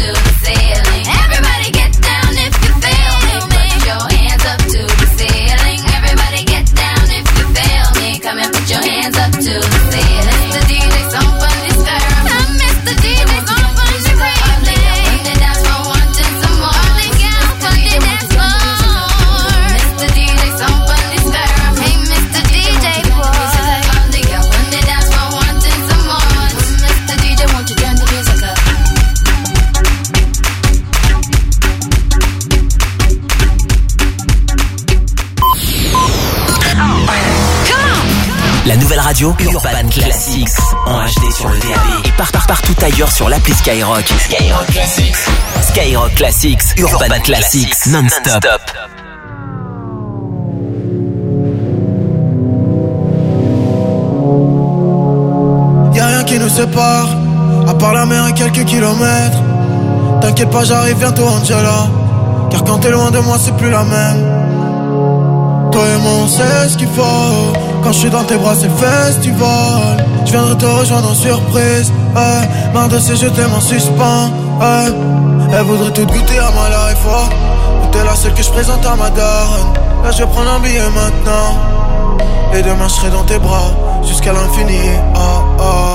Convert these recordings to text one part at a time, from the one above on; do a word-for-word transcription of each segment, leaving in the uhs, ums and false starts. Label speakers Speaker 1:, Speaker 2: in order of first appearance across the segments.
Speaker 1: to the ceiling. Everybody get down if you feel me. Put your hands up to the ceiling. Everybody get down if you feel me. Come and put your hands up to the ceiling. Mister D J, some fun is stirring. I'm Mister D J, some fun is craving. When the dance floor wanting some more. All the girls on the dance floor. Mister D J, some fun is stirring. Hey, Mister D J boy. All the girls on the dance floor wanting some more. Mister D J, won't you turn the music up?
Speaker 2: La nouvelle radio Urban Classics en H D sur le D A B et part, part, partout ailleurs sur l'appli Skyrock. Skyrock Classics. Skyrock Classics, Urban, Urban Classics, Classics non-stop. non-stop.
Speaker 3: Y'a rien qui nous sépare, à part la mer et quelques kilomètres. T'inquiète pas, j'arrive bientôt, Angela. Car quand t'es loin de moi, c'est plus la même. Toi et moi, on sait ce qu'il faut. Quand je suis dans tes bras, c'est festival. Je viendrai te rejoindre en surprise. Hey, marre de ces jeux, t'aimes en suspens. Hey, elle voudrait tout goûter à ma life. Oh. T'es la seule que je présente à ma daronne. Là, je vais prendre un billet maintenant. Et demain, je serai dans tes bras jusqu'à l'infini. Oh, oh.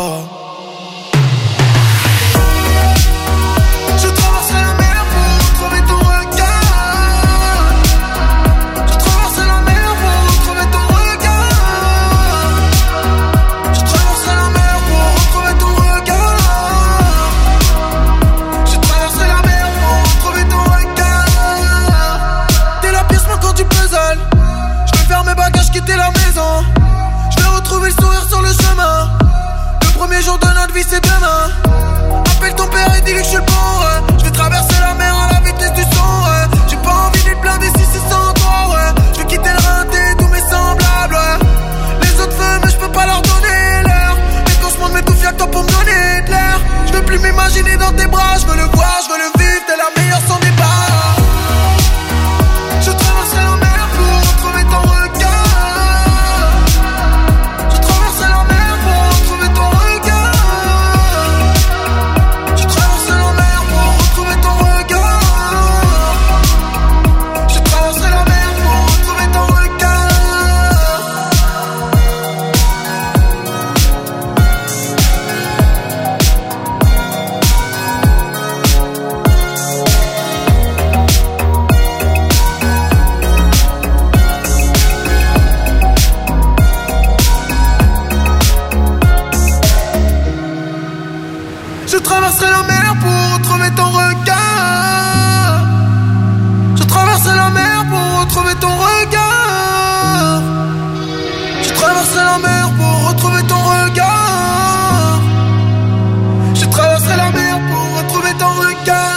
Speaker 3: Quitter la maison, je vais retrouver le sourire sur le chemin. Le premier jour de notre vie c'est demain. Appelle ton père et dis-lui que je suis le bon, ouais. Je vais traverser la mer à la vitesse du son, ouais. J'ai pas envie d'être blindé si c'est sans toi, ouais. Je vais quitter le rinté, tous mes semblables, ouais. Les autres veulent mais je peux pas leur donner l'heure. Les cauchemars m'étouffent, y'a que toi pour me donner de l'air. Je veux plus m'imaginer dans tes bras, je veux le voir, je veux le vivre, t'es la meilleure sans débat. Je traverserai la mer pour retrouver ton regard. Je traverserai la mer pour retrouver ton regard. Je traverserai la mer pour retrouver ton regard. Je traverserai la mer pour retrouver ton regard. Je traverserai la mer pour retrouver ton regard.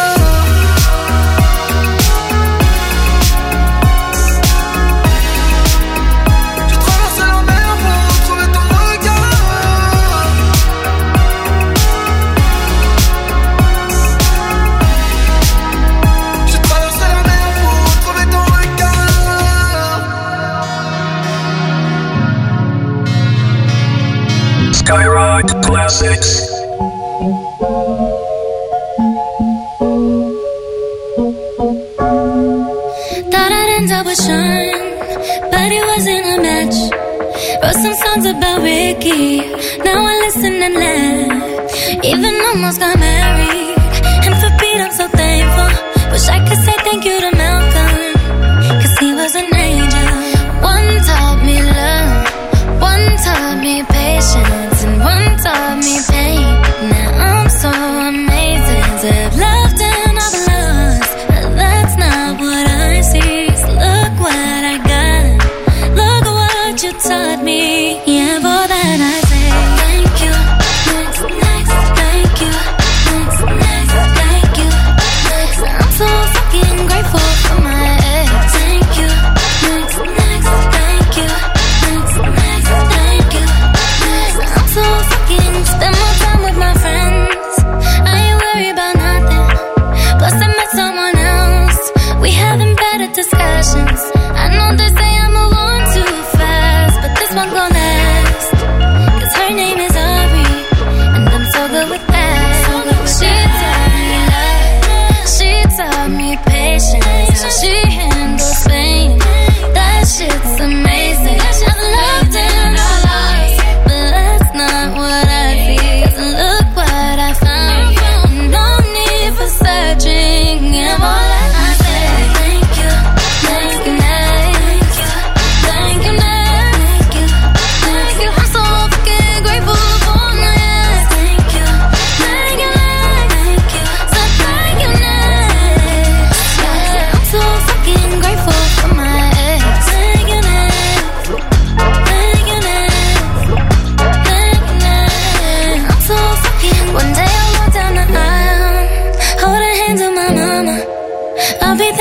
Speaker 4: Skyrock Classics.
Speaker 5: Thought I'd end up with Sean, but it wasn't a match. Wrote some songs about Ricky, now I listen and laugh. Even almost got married, and for Pete I'm so thankful. Wish I could say thank you to Malcolm, cause he was an angel. One taught me love, one taught me patience, and one taught me pain. Now I'm so amazing to have loved and I've lost, but that's not what I see. So look what I got, look what you taught me. Yeah, for that I say thank you, next, next, thank you, next,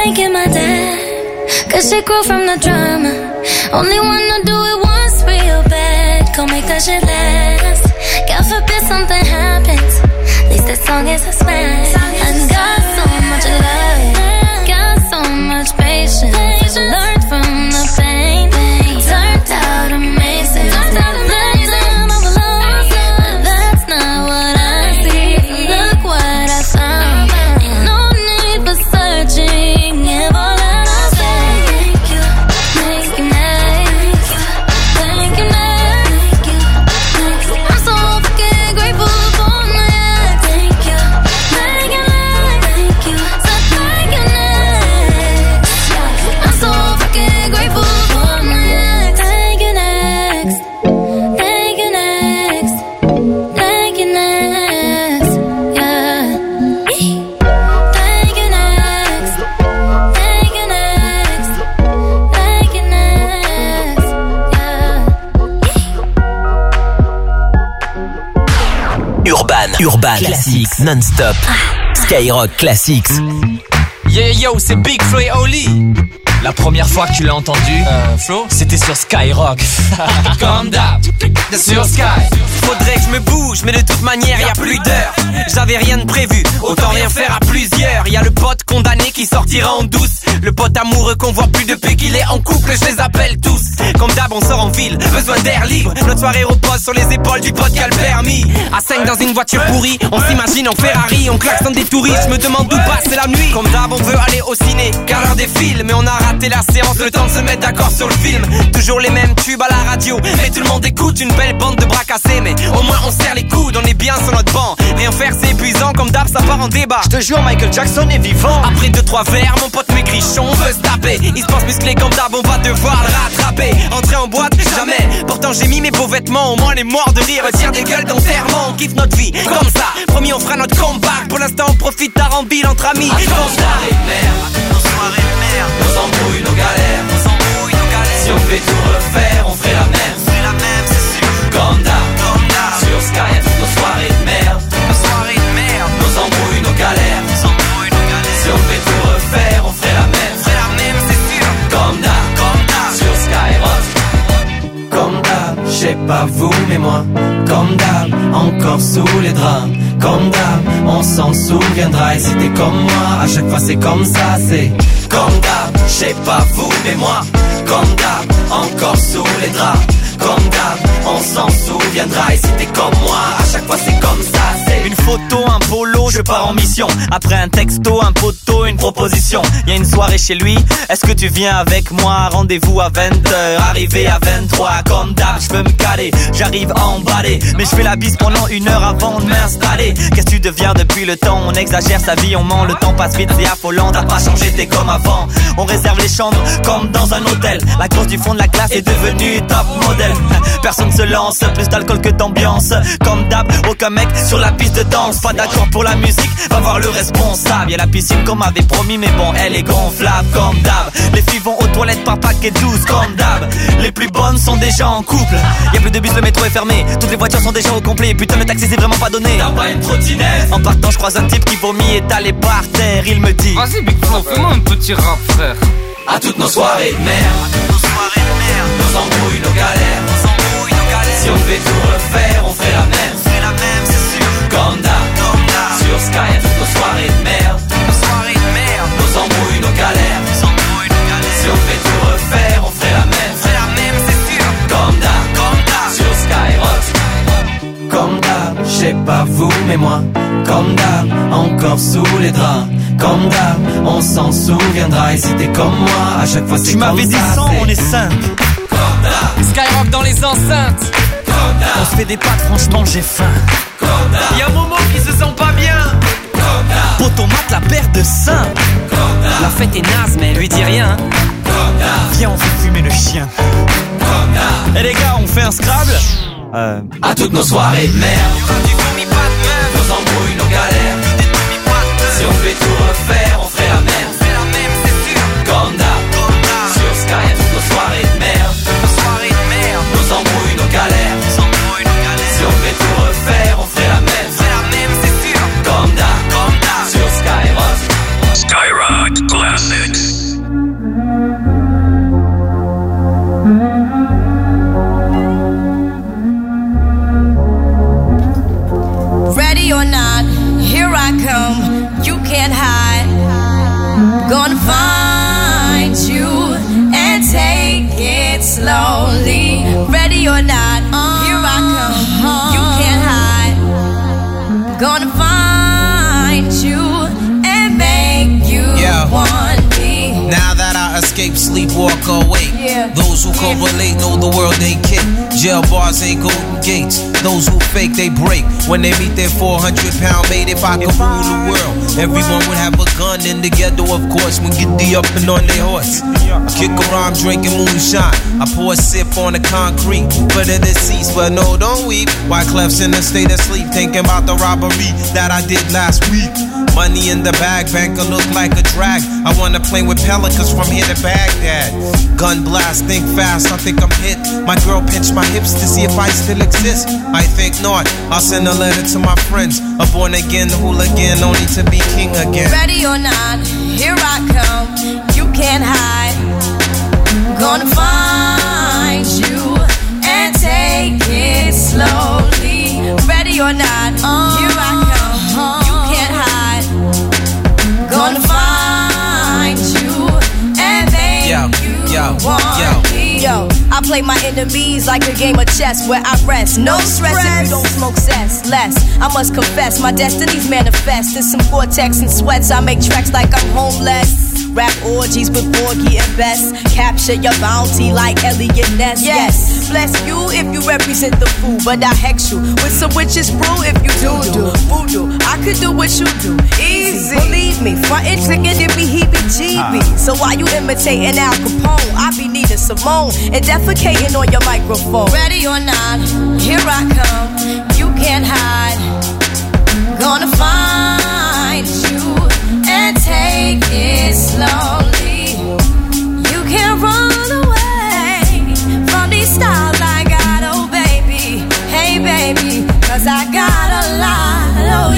Speaker 5: thanking my dad, cause shit grew from the drama. Only wanna do it once real bad, gon' make that shit last. God forbid something happens, at least this song is a smash. I got so much love, got so much patience, learned from the pain, turned out amazing. Turned out amazing. I'm alone, but that's not what I see. Look what I found, ain't no need for searching. If all that I say, thank you, thank you, thank you, thank you, thank you, thank you. I'm so fucking grateful for my ex. Thank you, thank you, thank you, so thank you next. I'm so fucking grateful for my ex. Thank you next, thank you next, thank you next, yeah. Thank you next, thank you next, thank you next, yeah.
Speaker 2: Urban, Urban Classics non-stop. Skyrock Classics.
Speaker 4: Yo yo yo, c'est Big Flo et Oli. La première fois que tu l'as entendu, euh, Flo, c'était sur Skyrock. Comme d'hab, sur Sky.
Speaker 6: Faudrait que je me bouge, mais de toute manière y'a plus d'heure. J'avais rien de prévu, autant rien faire à plusieurs. Y'a le pote condamné qui sortira en douce, le pote amoureux qu'on voit plus depuis qu'il est en couple. Je les appelle tous, comme d'hab on sort en ville, besoin d'air libre. Notre soirée repose sur les épaules du pote qui a le permis. À cinq dans une voiture pourrie, on s'imagine en Ferrari, on klaxonne des touristes, je me demande d'où passe la nuit. Comme d'hab on veut aller au ciné, car l'heure défile, mais on a raté la séance, le temps de se mettre d'accord sur le film. Toujours les mêmes tubes à la radio, mais tout le monde écoute, une belle bande de bras cassés. Mais au moins on serre les coudes, on est bien sur notre banc. Rien faire c'est épuisant, comme d'hab ça part en débat. Je te jure Michael Jackson est vivant. Après deux trois verres, mon pote maigrichon veut se taper. Il se pense musclé comme d'hab, on va devoir le rattraper. Entrer en boîte, jamais, pourtant j'ai mis mes beaux vêtements. Au moins les morts de rire retirent des gueules d'enterrement. On kiffe notre vie, comme ça, promis on fera notre comeback. Pour l'instant on profite d'Arambile entre amis.
Speaker 7: À nos soirées de merde, nos soirées de merde, nos embrouilles, nos galères, nos embrouilles, nos galères. Si on fait tout refaire, on ferait la même, on ferait la même, c'est sûr. Comme d'hab, comme d'hab, sur Sky, y'a toutes nos soirées de merde, nos soirées de merde, nos embrouilles, nos galères, nos embrouilles, nos galères. Si on fait tout refaire, on ferait la même, on ferait la même, c'est sûr. Comme d'hab, comme d'hab, sur Skyrock. Comme d'hab, j'sais pas vous mais moi, comme d'hab, encore sous les draps. Comme d'hab, on s'en souviendra. Et si t'es comme moi, à chaque fois c'est comme ça, c'est comme d'hab, j'sais pas vous mais moi, comme d'hab, encore sous les draps. Comme d'hab, on s'en souviendra. Et si t'es comme moi, à chaque fois c'est comme ça, c'est
Speaker 6: une photo, un polo, je pars en mission. Après un texto, un poteau, une proposition. Y'a une soirée chez lui, est-ce que tu viens avec moi? Rendez-vous à vingt heures, arrivé à vingt-trois. Comme d'hab, je veux me caler, j'arrive emballé, mais je fais la bise pendant une heure avant de m'installer. Qu'est-ce que tu deviens depuis le temps? On exagère sa vie, on ment, le temps passe vite, c'est affolant. T'as pas changé, t'es comme avant. On réserve les chambres comme dans un hôtel. La grosse du fond de la classe est devenue top modèle. Personne se lance, plus d'alcool que d'ambiance. Comme d'hab, aucun mec sur la piste de danse. Pas d'accord pour la musique, va voir le responsable. Y'a la piscine qu'on m'avait promis, mais bon, elle est gonflable. Comme d'hab, les filles vont aux toilettes par paquet douze. Comme d'hab, les plus bonnes sont déjà en couple. Y'a plus de bus, le métro est fermé, toutes les voitures sont déjà au complet. Putain, le taxi c'est vraiment pas donné.
Speaker 7: T'as pas une trottinette?
Speaker 6: En partant, je croise un type qui vomit étalé par terre. Il me dit:
Speaker 8: vas-y Big Flo, fais-moi un petit rap frère.
Speaker 7: À toutes nos soirées de merde, à toutes nos soirées de merde, nos embrouilles, nos galères, nos embrouilles, nos galères. Si on fait tout refaire, on ferait la même, on ferait la même, c'est sûr. Comme d'hab, comme d'hab, sur Sky, à toutes nos soirées de merde, nos soirées de merde, nos embrouilles, nos galères, nos embrouilles, nos galères. Si on fait tout refaire, on ferait la même, on ferait la même, c'est sûr. Comme d'hab, comme d'hab, sur Skyrock. Comme d'hab, j'sais pas vous mais moi, comme d'hab, encore sous les draps. Comme d'hab, on s'en souviendra. Et si t'es comme moi, à chaque fois c'est
Speaker 6: tu
Speaker 7: comme ça.
Speaker 6: Tu m'avais dit cent, on est cinq.
Speaker 7: Comme d'hab,
Speaker 4: Skyrock dans les enceintes.
Speaker 7: Comme d'hab,
Speaker 6: on se fait des pâtes, franchement j'ai faim.
Speaker 7: Comme d'hab,
Speaker 6: y'a Momo qui se sent pas bien.
Speaker 7: Comme d'hab,
Speaker 6: Potomate la paire de seins.
Speaker 7: Comme d'hab,
Speaker 6: la fête est naze mais lui dit rien.
Speaker 7: Comme d'hab,
Speaker 6: viens on fait fumer le chien.
Speaker 7: Comme d'hab,
Speaker 6: et les gars on fait un Scrabble. Euh...
Speaker 7: À toutes nos soirées de merde,
Speaker 6: y'aura du vomi pas de meuf,
Speaker 7: nos embrouilles, nos galères,
Speaker 6: des demi pas de meuf.
Speaker 7: Si on fait tout refaire, on ferait la même,
Speaker 6: on fait la même c'est sûr.
Speaker 7: Comme d'hab,
Speaker 6: comme d'hab,
Speaker 7: sur Sky, à toutes nos soirées de merde,
Speaker 6: nos soirées de merde,
Speaker 7: nos embrouilles, nos galères,
Speaker 6: nos embrouilles, nos galères.
Speaker 7: Si on fait tout refaire, on ferait la même,
Speaker 6: on fait la même c'est sûr.
Speaker 7: Comme d'hab,
Speaker 6: comme d'hab,
Speaker 7: sur Skyrock.
Speaker 9: Skyrock Classics. Yeah.
Speaker 10: Those who correlate know the world ain't kick. Jail bars ain't golden gates. Those who fake, they break. When they meet their four hundred pound mate, if I could rule the world, everyone would have a gun in the ghetto, of course, when get the up and on their horse. I kick around drinking moonshine. I pour a sip on the concrete for the deceased, but no, don't weep. Why Clef's in a state of sleep, thinking about the robbery that I did last week. Money in the bag, banker look like a drag. I wanna play with pelicans from here to Baghdad. Gun blast, think fast, I think I'm hit. My girl pinched my hips to see if I still exist. I think not, I'll send a letter to my friends. A born again hooligan, only to be king again.
Speaker 9: Ready or not, here I come, you can't hide. Gonna find you and take it slowly. Ready or not, here I come, you can't hide. Gonna find you and make yo, you yo, want yo. me. Yo, I play my enemies like a game of chess where I rest. No stress if you don't smoke cess. Less, I must confess, my destinies manifest. In some Gore-Tex and sweats, I make tracks like I'm homeless. Rap orgies with Borgie and Best. Capture your bounty like Elliot Ness. Yes, bless you if you represent the fool, but I hex you with some witches brew if you do do voodoo. I could do what you do, easy. Believe me, frontin' clickin' it be heebie-jeebie. So while you imitating Al Capone, I be needing Simone and defecating on your microphone. Ready or not, here I come. You can't hide. Gonna find you and take it slowly. You can't run away from these styles I got, oh baby. Hey baby, cause I got a lot, oh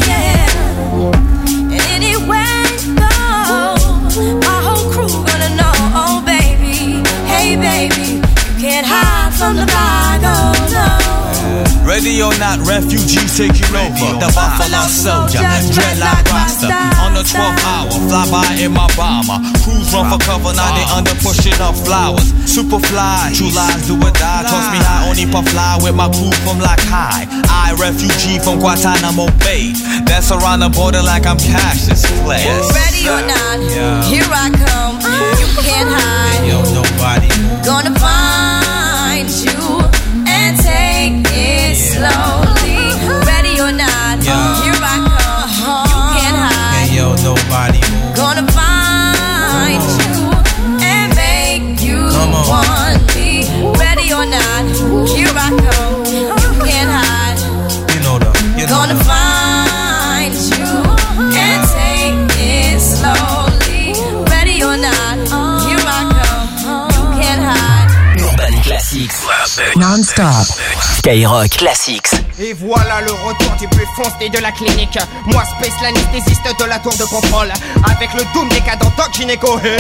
Speaker 9: yeah. And anywhere you go, my whole crew gonna know, oh baby. Hey baby, you can't hide from the bag, oh no.
Speaker 11: Ready or not, refugees taking over. The Buffalo Soldier, dreadlock roster. On the twelfth hour, fly by in my bomber. Crews run for cover, now they under pushing up flowers. Super fly, true lies do or die. Toss me high, only puff fly with my crew from like high. I, refugee from Guantanamo Bay. Dance around the border like I'm Cassius Clay.
Speaker 9: Ready or not, here I come. You can't hide.
Speaker 10: Yo, nobody.
Speaker 9: Gonna find you and take it slowly. Ready or not, here I come. You can't hide.
Speaker 10: Hey, yo, nobody.
Speaker 9: Gonna find you and make you want me. Ready or not, here I come. You can't hide.
Speaker 10: You know the, you know
Speaker 9: Gonna
Speaker 10: the.
Speaker 9: find you and take it slowly. Ready or not, here I come. You can't hide.
Speaker 2: Urban Classics. Non-stop. Skyrock Classics.
Speaker 6: Et voilà le retour du plus foncé de la clinique. Moi, Space, l'anesthésiste de la tour de contrôle. Avec le doom décadent Doc Gynéco. Hey.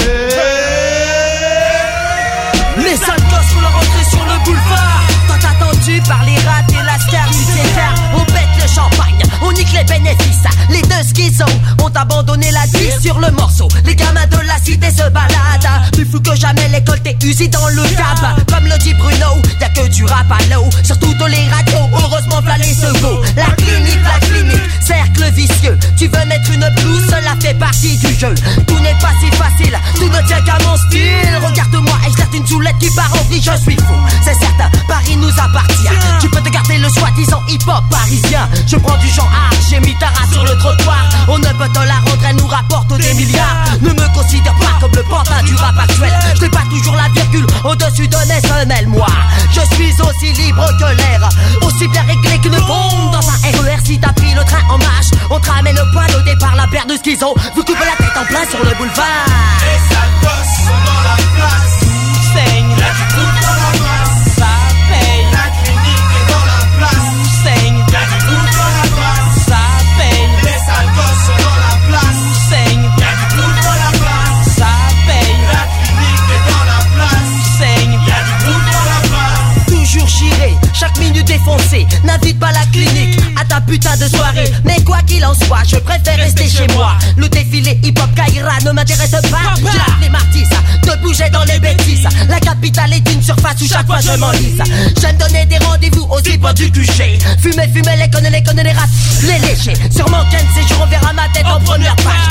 Speaker 12: Les sales gosses font leur entrée sur le boulevard. Tant attendu par les rats et la star du César. On pète le champagne, on nique les bénéfices. Les deux schizos ont abandonné la vie sur le morceau. Les gamins de la cité se baladent. Plus fou que jamais, l'école t'est usée dans le cap. Comme le dit Bruno, y'a que du rap à l'eau. Sur toutes les radios, heureusement v'là les secours. La clinique, la clinique, cercle vicieux. Tu veux mettre une blouse, cela fait partie du jeu. Tout n'est pas si facile, tout ne tient qu'à mon style. Regarde-moi et je garde une joulette qui part en vrille, je suis fou. C'est certain, Paris nous appartient. Tu peux te garder le soi-disant hip-hop parisien. Je prends du genre art, j'ai mis ta race sur le trottoir. On ne peut te la rendre, elle nous rapporte des milliards. Ne me considère pas comme le pantin du rap actuel. Je n'ai pas toujours la virgule au-dessus de mes semelles, moi. Je suis aussi libre que l'air, aussi bien réglé qu'une bombe dans un R E R. Si t'as pris le train en marche, on te ramène le poil au départ, la paire de schizo. Vous coupez la tête en plein sur le boulevard.
Speaker 7: Les sales gosses sont dans la place.
Speaker 12: Saigne,
Speaker 7: y'a du doute dans la place.
Speaker 12: Ça paye,
Speaker 7: la clinique est dans la place.
Speaker 12: Saigne,
Speaker 7: y'a du doute dans la place.
Speaker 12: Ça paye,
Speaker 7: les sales gosses sont dans la place.
Speaker 12: Saigne,
Speaker 7: y'a du doute dans la place.
Speaker 12: Ça paye,
Speaker 7: la clinique est dans la place.
Speaker 12: Saigne,
Speaker 7: y'a du doute dans la place.
Speaker 12: Toujours chiré, chaque minute défoncée. N'invite pas la clinique à ta putain de soirée. Mais quoi qu'il en soit, je préfère rester chez moi. Le défilé hip-hop Kaira ne m'intéresse pas. J'ai appelé Martis de bouger dans les bêtises. La capitale est une surface où chaque fois je m'enlise. J'aime donner des rendez-vous aux hip-hop du Q G. Fumer, fumer, les connaît, les connaît, les rats, les léchés. Sur mon quinze séjour, on verra ma tête en première page. Que j'ai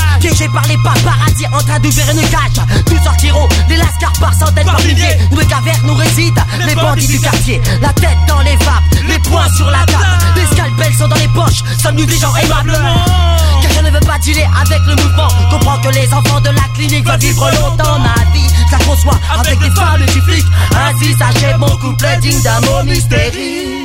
Speaker 12: par les paparazzis en train d'ouvrir une cage. Nous sortirons des lascars par centaines, par milliers. Où les cavernes nous résident, les bandits du quartier. La tête dans les vapes, les poings sur la table. Les scalpels sont dans les poches, sommes-nous des gens aimablement? Car je ne veux pas dealer avec le mouvement. Comprends que les enfants de la clinique veulent vivre longtemps. Ma vie, ça conçoit avec des femmes du flic. Ainsi s'achève mon couplet digne d'un mot mystérique.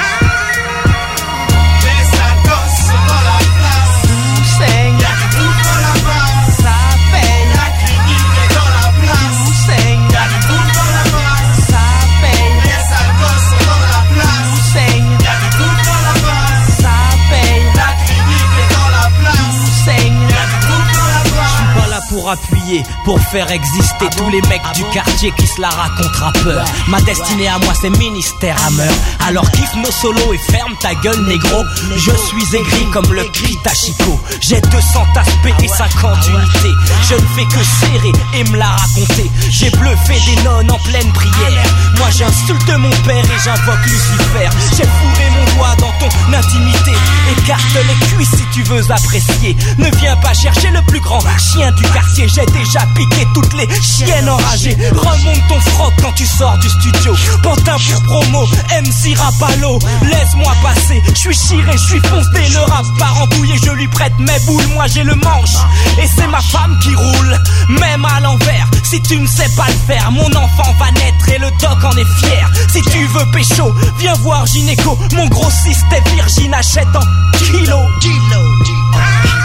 Speaker 13: Pour appuyer, pour faire exister ah tous bon les mecs ah du bon quartier qui se la racontent rappeurs. Ouais. Ma destinée à moi c'est ministère à meurtre. Alors kiffe nos solos et ferme ta gueule négro. Je suis aigri comme le Kitachiko. J'ai deux cents aspects et cinquante unités. Je ne fais que serrer et me la raconter. J'ai bluffé des nonnes en pleine prière. Moi j'insulte mon père et j'invoque Lucifer. J'ai fourré mon doigt dans ton intimité. Écarte les cuisses si tu veux apprécier. Ne viens pas chercher le plus grand chien du quartier. J'ai déjà piqué toutes les chiennes enragées. Remonte ton froc quand tu sors du studio. Pantin pour promo, M C Rapalo. Laisse-moi passer, je suis chiré, je suis foncé. Le rap part en bouille et je lui prête mes boules. Moi j'ai le manche et c'est ma femme qui roule. Même à l'envers, si tu ne sais pas le faire, mon enfant va naître et le doc en est fier. Si tu veux pécho, viens voir gynéco. Mon grossiste est virgin, achète en kilo. Kilo, kilo.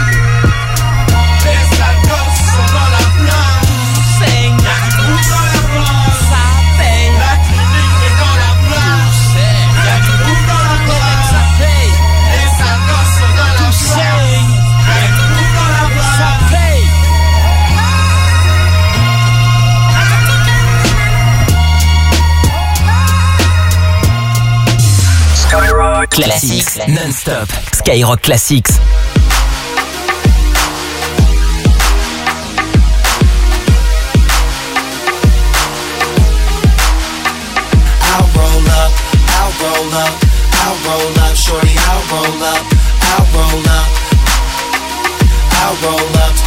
Speaker 7: Les sales gosses sont dans la place.
Speaker 13: Saigne.
Speaker 7: Y'a du bout dans la place.
Speaker 13: Ça paye.
Speaker 7: La clinique est dans la place. Y'a du bout dans la place.
Speaker 13: Ça paye.
Speaker 7: Les sales gosses sont dans la place. Y'a du bout dans la place.
Speaker 13: Ça paye.
Speaker 2: Skyrock Classics non-stop. Skyrock Classics.
Speaker 14: Roll up, I'll roll up, shorty, I'll roll up, I'll roll up, I'll roll up.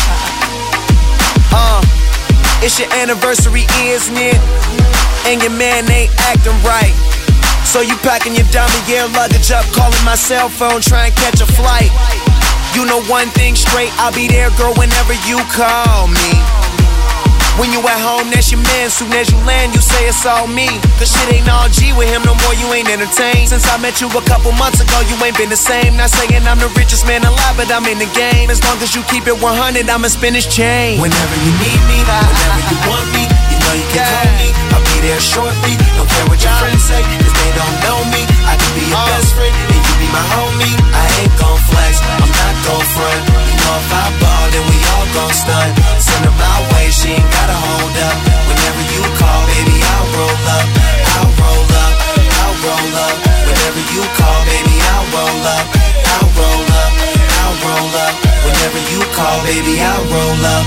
Speaker 14: uh, it's your anniversary, isn't it? And your man ain't acting right. So you packing your dummy gear luggage up, calling my cell phone, trying to catch a flight. You know one thing straight, I'll be there, girl, whenever you call me. When you at home, that's your man. Soon as you land, you say it's all me. Cause shit ain't all G with him no more, you ain't entertained. Since I met you a couple months ago, you ain't been the same. Not saying I'm the richest man alive, but I'm in the game. As long as you keep it one hundred, I'ma spin his chain. Whenever you need me, whenever you want me, you know you can call me. I'll be there shortly, don't care what your friends say, cause they don't know me. I can be your uh. best friend, and you be my homie. I ain't gon' flex, I'm not gon' front. You know if I ball, then we all gon' stunt. Send her my way, she ain't gotta hold up. Whenever you call, baby, I'll roll up. I'll roll up, I'll roll up. Whenever you call, baby, I'll roll up. I'll roll up, I'll roll up. Whenever you call, baby, I'll roll up.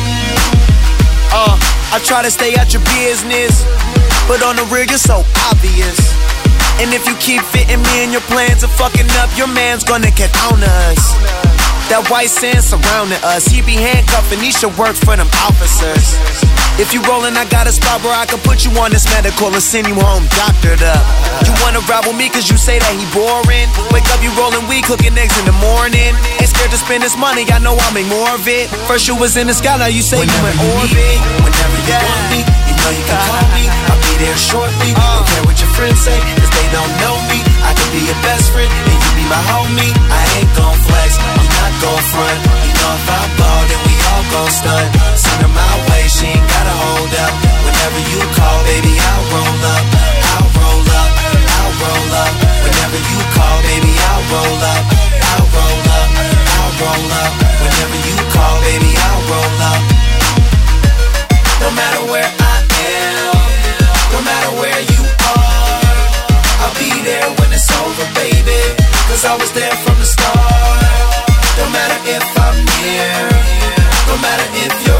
Speaker 14: Uh, I try to stay out your business, but on the real, you're so obvious. And if you keep fitting me in your plans of fucking up, your man's gonna get on us. That white sand surrounding us, he be handcuffing, he should work for them officers. If you rollin', I got a spot where I can put you on this medical and send you home doctored up. You wanna ride with me cause you say that he boring. Wake up, you rollin' weed, cooking eggs in the morning. Ain't scared to spend this money, I know I'll make more of it. First you was in the sky, now you say whenever you in orbit. Whenever you yeah. want me, you know you can call me. I'll be there shortly, uh. don't care what your friends say, cause they don't know me. I can be your best friend, and you be my homie. I ain't gon' flex, I'm not gon' front. You know if I ball, then we all gon' stunt. Send her my way, she ain't gotta hold up. Whenever you call, baby, I'll roll up. I'll roll up, I'll roll up. Whenever you call, baby, I'll roll up. I'll roll up, I'll roll up. Whenever you call, baby, I'll roll up. No matter where I am, no matter where you are, I'll be there when it's over, baby. Cause I was there from the start. No matter if I'm near, no matter if you're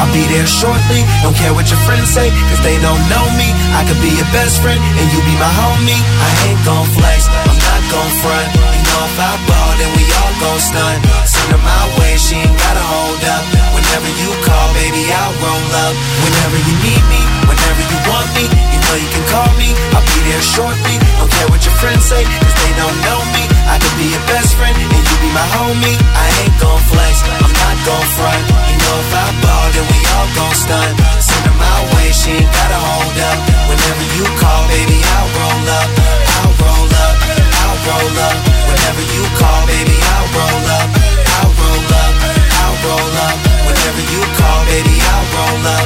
Speaker 14: I'll be there shortly. Don't care what your friends say, cause they don't know me. I could be your best friend, and you be my homie. I ain't gon' flex, I'm not gon' front. You know if I ball, then we all gon' stunt. Send her my way, she ain't gotta hold up. Whenever you call, baby, I'll roll up. Whenever you need me, whenever you want me, you know you can call me. I'll be there shortly. Don't care what your friends say, cause they don't know me. I could be your best friend, and you be my homie. I ain't gon' flex, I'm not gon' front. You know if I ball, then we all gon' stunt. Send her my way, she ain't gotta hold up. Whenever you call, baby, I'll roll up. I'll roll up, I'll roll up. Whenever you call, baby, I'll roll up. I'll roll up, I'll roll up. Whenever you call, baby, I'll roll up.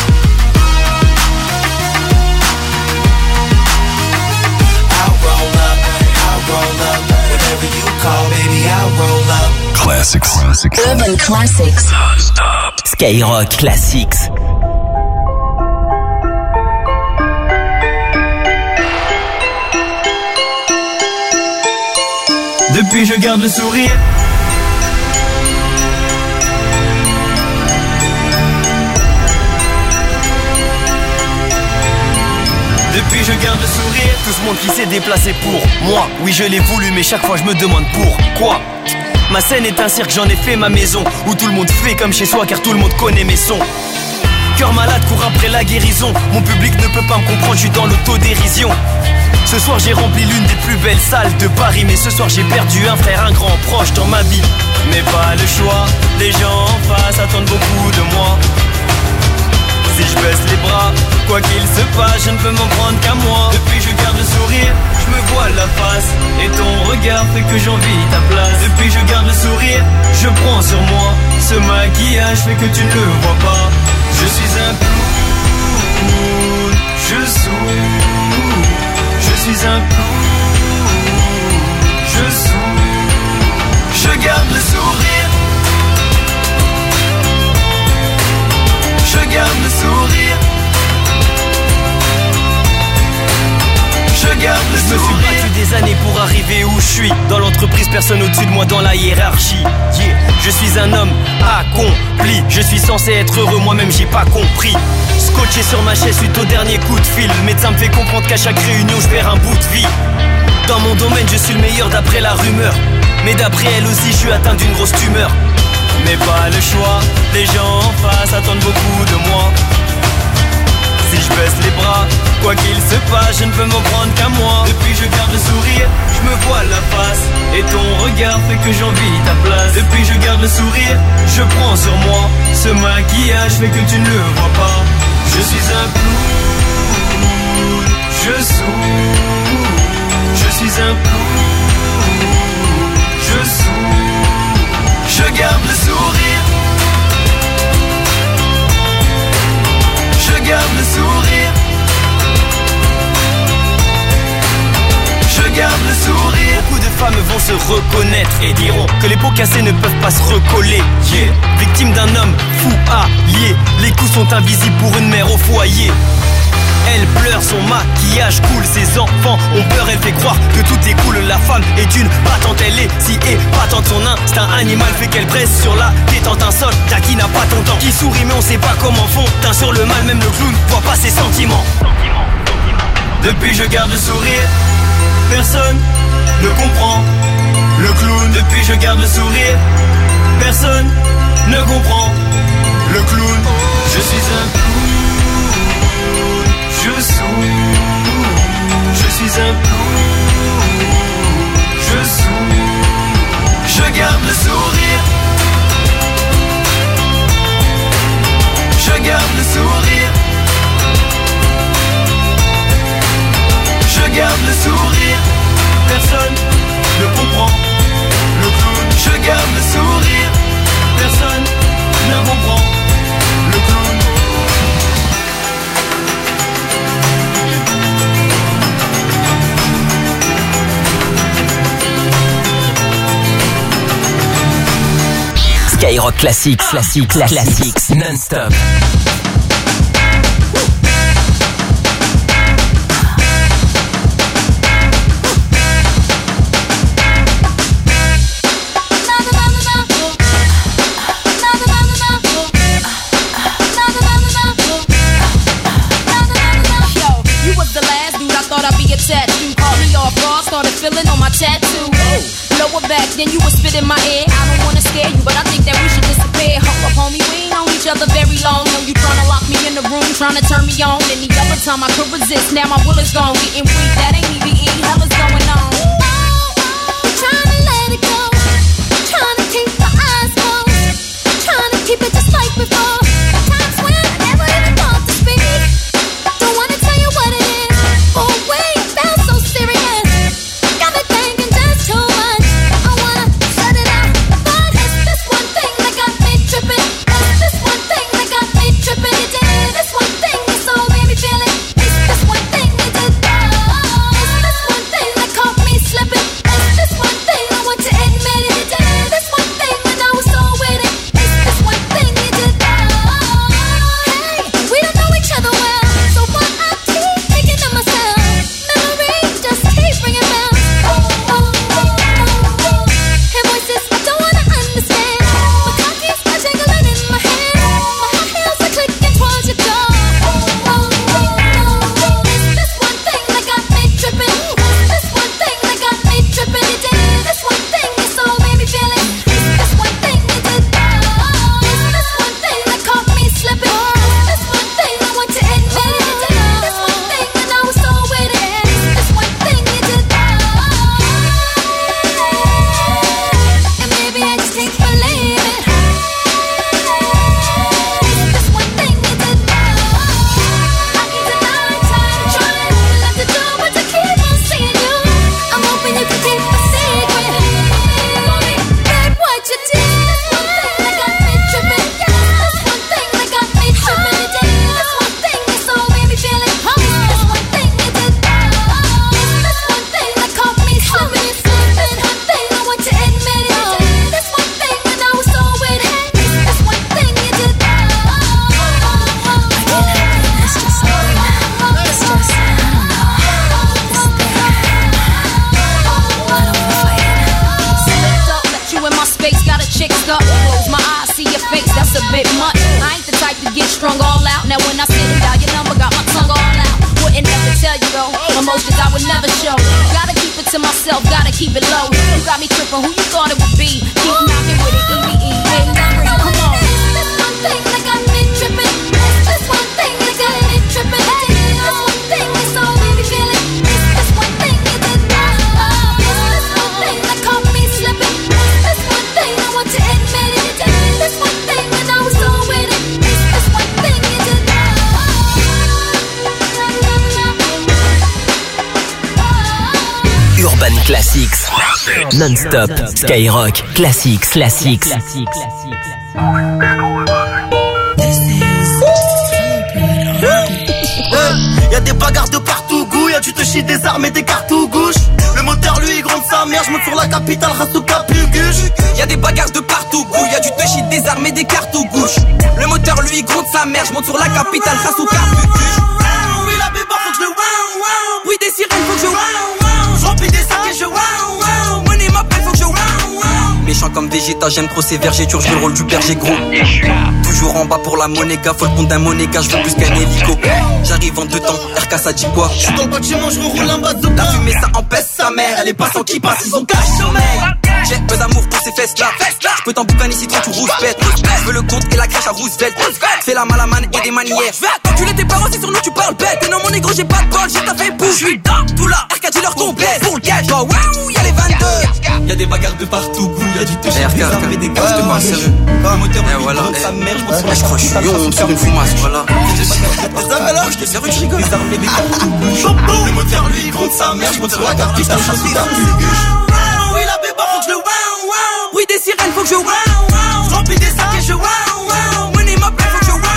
Speaker 14: I'll roll up, I'll roll up. Whenever you call, baby, I'll roll up.
Speaker 2: Classics. Classics.
Speaker 15: Urban Classics.
Speaker 2: Non-stop. Skyrock Classics.
Speaker 16: Depuis je garde le sourire. Depuis je garde le sourire. Tout ce monde qui s'est déplacé pour moi. Oui je l'ai voulu mais chaque fois je me demande pourquoi. Ma scène est un cirque, j'en ai fait ma maison. Où tout le monde fait comme chez soi car tout le monde connaît mes sons. Cœur malade court après la guérison. Mon public ne peut pas me comprendre, je suis dans l'autodérision. Ce soir j'ai rempli l'une des plus belles salles de Paris. Mais ce soir j'ai perdu un frère, un grand proche dans ma vie. Mais pas le choix, les gens en face attendent beaucoup de moi. Si je baisse les bras, quoi qu'il se passe, je ne peux m'en prendre qu'à moi. Depuis je garde le sourire, je me voile la face. Et ton regard fait que j'envie ta place. Depuis je garde le sourire, je prends sur moi. Ce maquillage fait que tu ne le vois pas. Je suis un clown, je souris. Je suis un clown, je souris. Je garde le sourire. Je garde le sourire. Je garde le sourire. Je me suis battu des années pour arriver où je suis. Dans l'entreprise, personne au-dessus de moi dans la hiérarchie. Yeah. Je suis un homme accompli. Je suis censé être heureux, moi-même j'ai pas compris. Scotché sur ma chaise suite au dernier coup de fil. Le médecin me fait comprendre qu'à chaque réunion je perds un bout de vie. Dans mon domaine je suis le meilleur d'après la rumeur. Mais d'après elle aussi je suis atteint d'une grosse tumeur. Mais pas le choix, les gens en face attendent beaucoup de moi. Si je baisse les bras, quoi qu'il se passe, je ne peux m'en prendre qu'à moi. Depuis je garde le sourire, je me voile la face. Et ton regard fait que j'envie ta place. Depuis je garde le sourire, je prends sur moi. Ce maquillage fait que tu ne le vois pas. Je suis un clown, je souris. Je suis un clown, je souris. Je garde le sourire. Je garde le sourire. Je garde le sourire. Beaucoup de femmes vont se reconnaître et diront que les peaux cassées ne peuvent pas se recoller. Yeah. Victime d'un homme fou allié, les coups sont invisibles pour une mère au foyer. Elle pleure, son maquillage coule, ses enfants ont peur, elle fait croire que tout est cool. La femme est une battante, elle est si épatante. Son instinct animal fait qu'elle presse sur la détente. Un soldat qui n'a pas ton temps, qui sourit mais on sait pas comment font. Teint sur le mal, même le clown voit pas ses sentiments. Depuis je garde le sourire, personne ne comprend. Le clown, depuis je garde le sourire, personne ne comprend. Le clown, je suis un clown. Je souris, je suis un clown, je souris, je garde le sourire, je garde le sourire, je garde le sourire, personne ne comprend, le clown, je garde le sourire, personne ne comprend, le clown.
Speaker 2: Skyrock Classics, classiques, classiques, non-stop.
Speaker 15: thought I'd be attached. You caught me off guard, started feeling on my tattoo. Lower back, then you would spit in my ear. I don't wanna scare you, but I think that we should disappear. Hold up, homie, we ain't known each other very long. Know you tryna lock me in the room, tryna turn me on. Any other time I could resist, now my will is gone. Getting weak, that ain't E V E, hell is going on.
Speaker 5: Tryna let it go, tryna keep my eyes closed, tryna keep it just like before. Times when I never even thought to speak. Don't wanna tell you what it is. Oh wait, it felt so serious. Got me thinking just too much. I wanna shut it out, but it's this one thing that got me tripping. It's this one thing that got me tripping. It did this one thing that so made me feel it. It's this one thing that did that. It's this one thing that caught me slipping. It's this one thing I want to admit it. It did this one thing and I was so with it. It's this one thing you did that. Hey, we don't know each other well, so why I keep thinking of myself. Memories just keep ringing bells. Oh, oh, oh, oh, oh. Hear voices I don't wanna understand. My car keeps jingling in my head. My high heels are clicking towards your door. Oh, oh, oh, oh, oh. It's this one thing that got me tripping. It's this one thing that got me tripping. It did this one thing that so made me feel it. It's this one thing you did that. It's this one thing that caught me slipping. It's this one thing I want to admit it. It did this one thing and I was so with it. It's this one thing you did that. And maybe I just can't believe it. It's this one thing you did that. I can't deny I'm tired of trying. Left to do but to keep on seeing you. I'm hoping you can keep a secret. Mommy, babe, what you did. This one thing that got me tripping. This one thing that got me tripping. It did this one thing that so made me feel it. This one thing you did that. This one thing that caught me slipping, slipping. One thing I want to admit it. It did this one thing and I was so with it. This one thing you did that. It's just something. It's just, I don't know. This thing. I don't wanna fight it.
Speaker 15: Slipped up, let you in my space, got a chick stuck. Close my eyes, see your face, that's a bit much. I ain't the type to get strung all out. Now when I sit and dial your number, got my tongue all out. Wouldn't never tell you though, emotions I would never show. Gotta keep it to myself, gotta keep it low. You got me tripping, who you thought it would be? Keep knocking with it, E V E, hey, Larry, come on.
Speaker 5: This one thing that got me tripping. It's this one thing that got me tripping. It's this one thing that so made me feel it. It's this one thing you did that. It's this one thing that caught me slipping. It's this one thing I want to admit it. It did this one thing and I was so with it. It's this one thing you did that.
Speaker 2: Urban Classics. Non-stop. Skyrock. Classics. Classics.
Speaker 17: Y'a des bagarres de partout, goût, y'a tu te chies des armes et des cartouches. Le moteur lui il gronde sa mère, je monte sur la capitale, race au capuguche.
Speaker 6: Y'a des bagarres de partout, goût, y'a du touchy, des armes et des cartouches. Le moteur lui gronde sa mère, je monte sur la capitale, race au capuguche.
Speaker 17: Oui la béba faut que je le wow wow.
Speaker 6: Oui des sirènes faut que je wow
Speaker 17: wow. J'remplis des sacs et je wow wow.
Speaker 6: Money m'appelle faut que je wow wow. Méchant comme Vegeta, j'aime trop ces vergetures, je le rôle du berger gros. Toujours en bas pour la monéga, faut le compte d'un monéga, je veux plus qu'un hélico. J'arrive en deux temps, R K ça dit quoi?
Speaker 17: J'suis dans le bâtiment, je roule un bazooka.
Speaker 6: La fumée ça empêche sa mère, elle est passant qui passe, ils ont caché sommeil. J'ai peu d'amour pour ces fesses là. J'peux t'emboucaner si toi tu rouspètes. J'veux le compte et la crèche à Roosevelt. Fais la malamane et des manières. J'veux enculer tes parents si sur nous tu parles bête. Et non mon négro j'ai pas de bol, j'ai taffé pour. J'suis dans tout là, R K dis leur ton baisse. Pour le cash, bah waouh, y'a les vingt-deux.
Speaker 17: Y'a des bagarres de partout, goût, y'a du toucher,
Speaker 6: des armes et des gars, je te parle sérieux.
Speaker 17: Le moteur
Speaker 6: lui gronde sa mère, je monte sur la capitale. Je crois que je suis yon sur une fumasse, voilà. Je te sérieux, je rigole.
Speaker 17: Le moteur lui gronde sa mère, je monte sur la capitale, race au capuguche. Oui la béba faut que je le wow wow.
Speaker 6: Oui des sirènes faut que je wow wow.
Speaker 17: J'remplis des sacs et je wow wow.
Speaker 6: Money m'appelle faut que je wow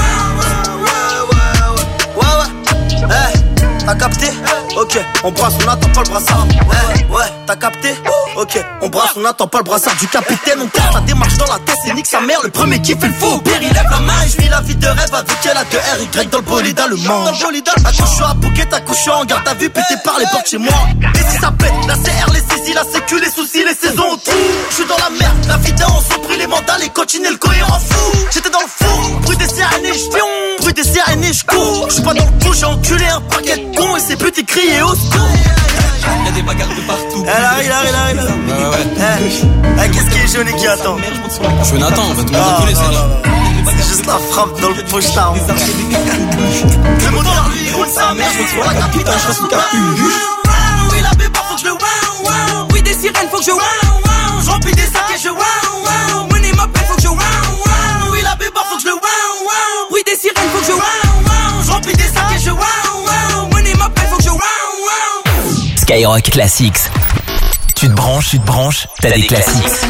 Speaker 6: wow.
Speaker 17: Ouais ouais, hey, t'as capté? Ok, on brasse, on attend pas le brassard. Hey, ouais, t'as capté? Ok, on brasse, on attend pas le brassard du capitaine. On teste la démarche dans la tête, c'est nique sa mère. Le premier qui fait le faux, au pire il lève la main. Et je vis la vie de rêve avec elle à deux R Y dans le bolide, dans le manche. Dans le bolide, accouche à Pouquet, accouche en garde à vue, pété par les portes chez moi. Et si ça pète, la C R, les saisies, la sécu, les soucis, les saisons, tout. Je suis dans la merde, la vie d'un, on s'en pris les mandats, les coachines et le cohérent fou. J'étais dans le four, bruit des C sirènes et j'pion. Bruit des sirènes et j'cours. J'suis pas dans le coup, j'ai enculé un paquet de cons et ces petits criés au secours.
Speaker 11: Y'a des bagarres de partout.
Speaker 17: Elle arrive, elle arrive, elle arrive.
Speaker 11: Ouais, ouais, ouais.
Speaker 17: Eh, eh, qu'est-ce qui est jaune et qui attend?
Speaker 11: Je suis Nathan, on va tout le monde enculer, celle-là.
Speaker 17: C'est juste la frappe dans le pochetard. Le moteur lui roule sa mère. Je suis pour la capitale, je reste sous capuche. Oui, la béba, faut que je le wow wow. Oui, des sirènes, faut que je wow wow. Je remplis des sacs et je wow wow. Mener ma paix, faut que je wow wow. Oui, la béba, faut que je le wow wow. Oui, des sirènes, faut que je wow wow. Je remplis des sacs et je wow wow. Mener ma paix, faut que je wow wow.
Speaker 2: Skyrock Classics. Tu te branches, tu te branches, t'as des classiques.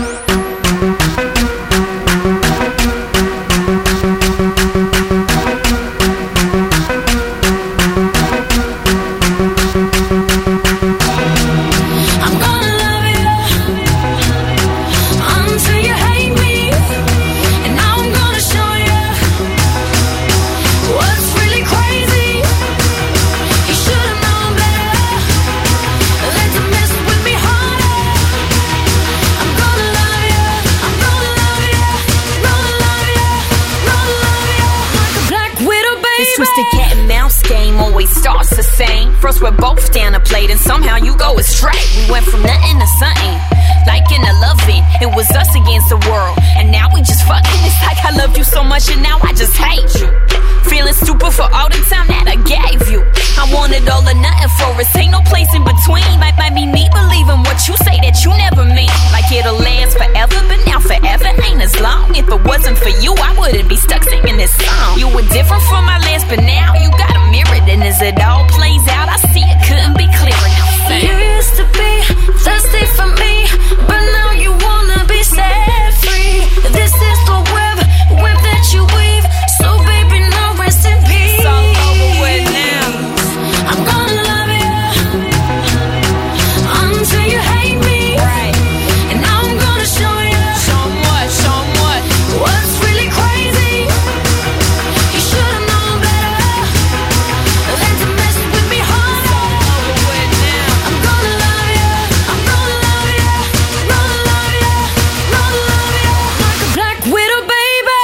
Speaker 18: Twisted cat and mouse game always starts the same. First we're both down a plate and somehow you go astray. We went from nothing to something, like in a loving. It was us against the world, and now we just fucking. It's like I loved you so much and now I just hate you. Feeling stupid for all the time that I gave you. I wanted all or nothing for us, ain't no place in between. Might, might be me believing what you say that you never mean. Like it'll last forever, but now forever ain't as long. If it wasn't for you, I wouldn't be stuck singing this song. You were different from my last, but now you got a mirror. And as it all plays out, I see it couldn't be clearer. Now sing.
Speaker 5: You used to be thirsty for me, but now you wanna be set free. This is the web, web that you weave. So baby, now rest in peace.
Speaker 18: It's all over with now.
Speaker 5: I'm gonna love you until you hate me.
Speaker 18: Right.
Speaker 5: And now I'm gonna show you.
Speaker 18: Show 'em what, show 'em what.
Speaker 5: What's really crazy. You should've known better than to mess with me harder.
Speaker 18: It's all over with now.
Speaker 5: I'm gonna love you, I'm gonna love you, gonna love you, gonna love you like a black widow, baby.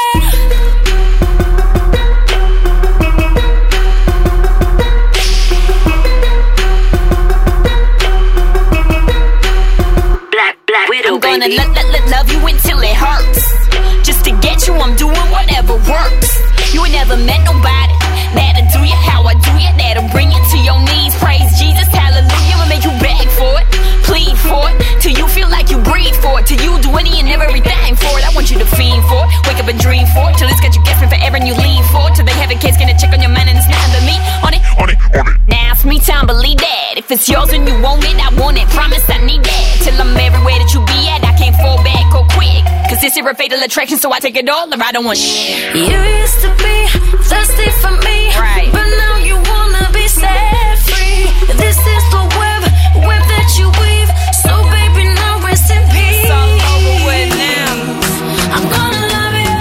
Speaker 18: Black, black widow, I'm gonna lo- lo- lo- love you until it hurts. Just to get you, I'm doing whatever works. You ain't never met nobody that'll do you how I do you, that'll bring you to your knees. Praise Jesus, hallelujah, I'll make you beg for it, plead for it, till you feel like you breathe for it, till you do any and everything for it. I want you to fiend for it, wake up and dream for it, till it's got you guessing forever and you lean for it, till they have a case, gonna check on your man and it's not to me. On it, on it, on it. Now it's me time, believe that. If it's yours and you want it, I want it. Promise I need that. Till I'm everywhere that you be at, I can't fall back or quick. Cause this is a fatal attraction, so I take it all or I don't want shit.
Speaker 5: You used to be thirsty for me,
Speaker 18: right?
Speaker 5: But now you wanna be set free. This is the web, web that you weave. So baby, now rest in peace.
Speaker 18: It's all over with now.
Speaker 5: I'm gonna love you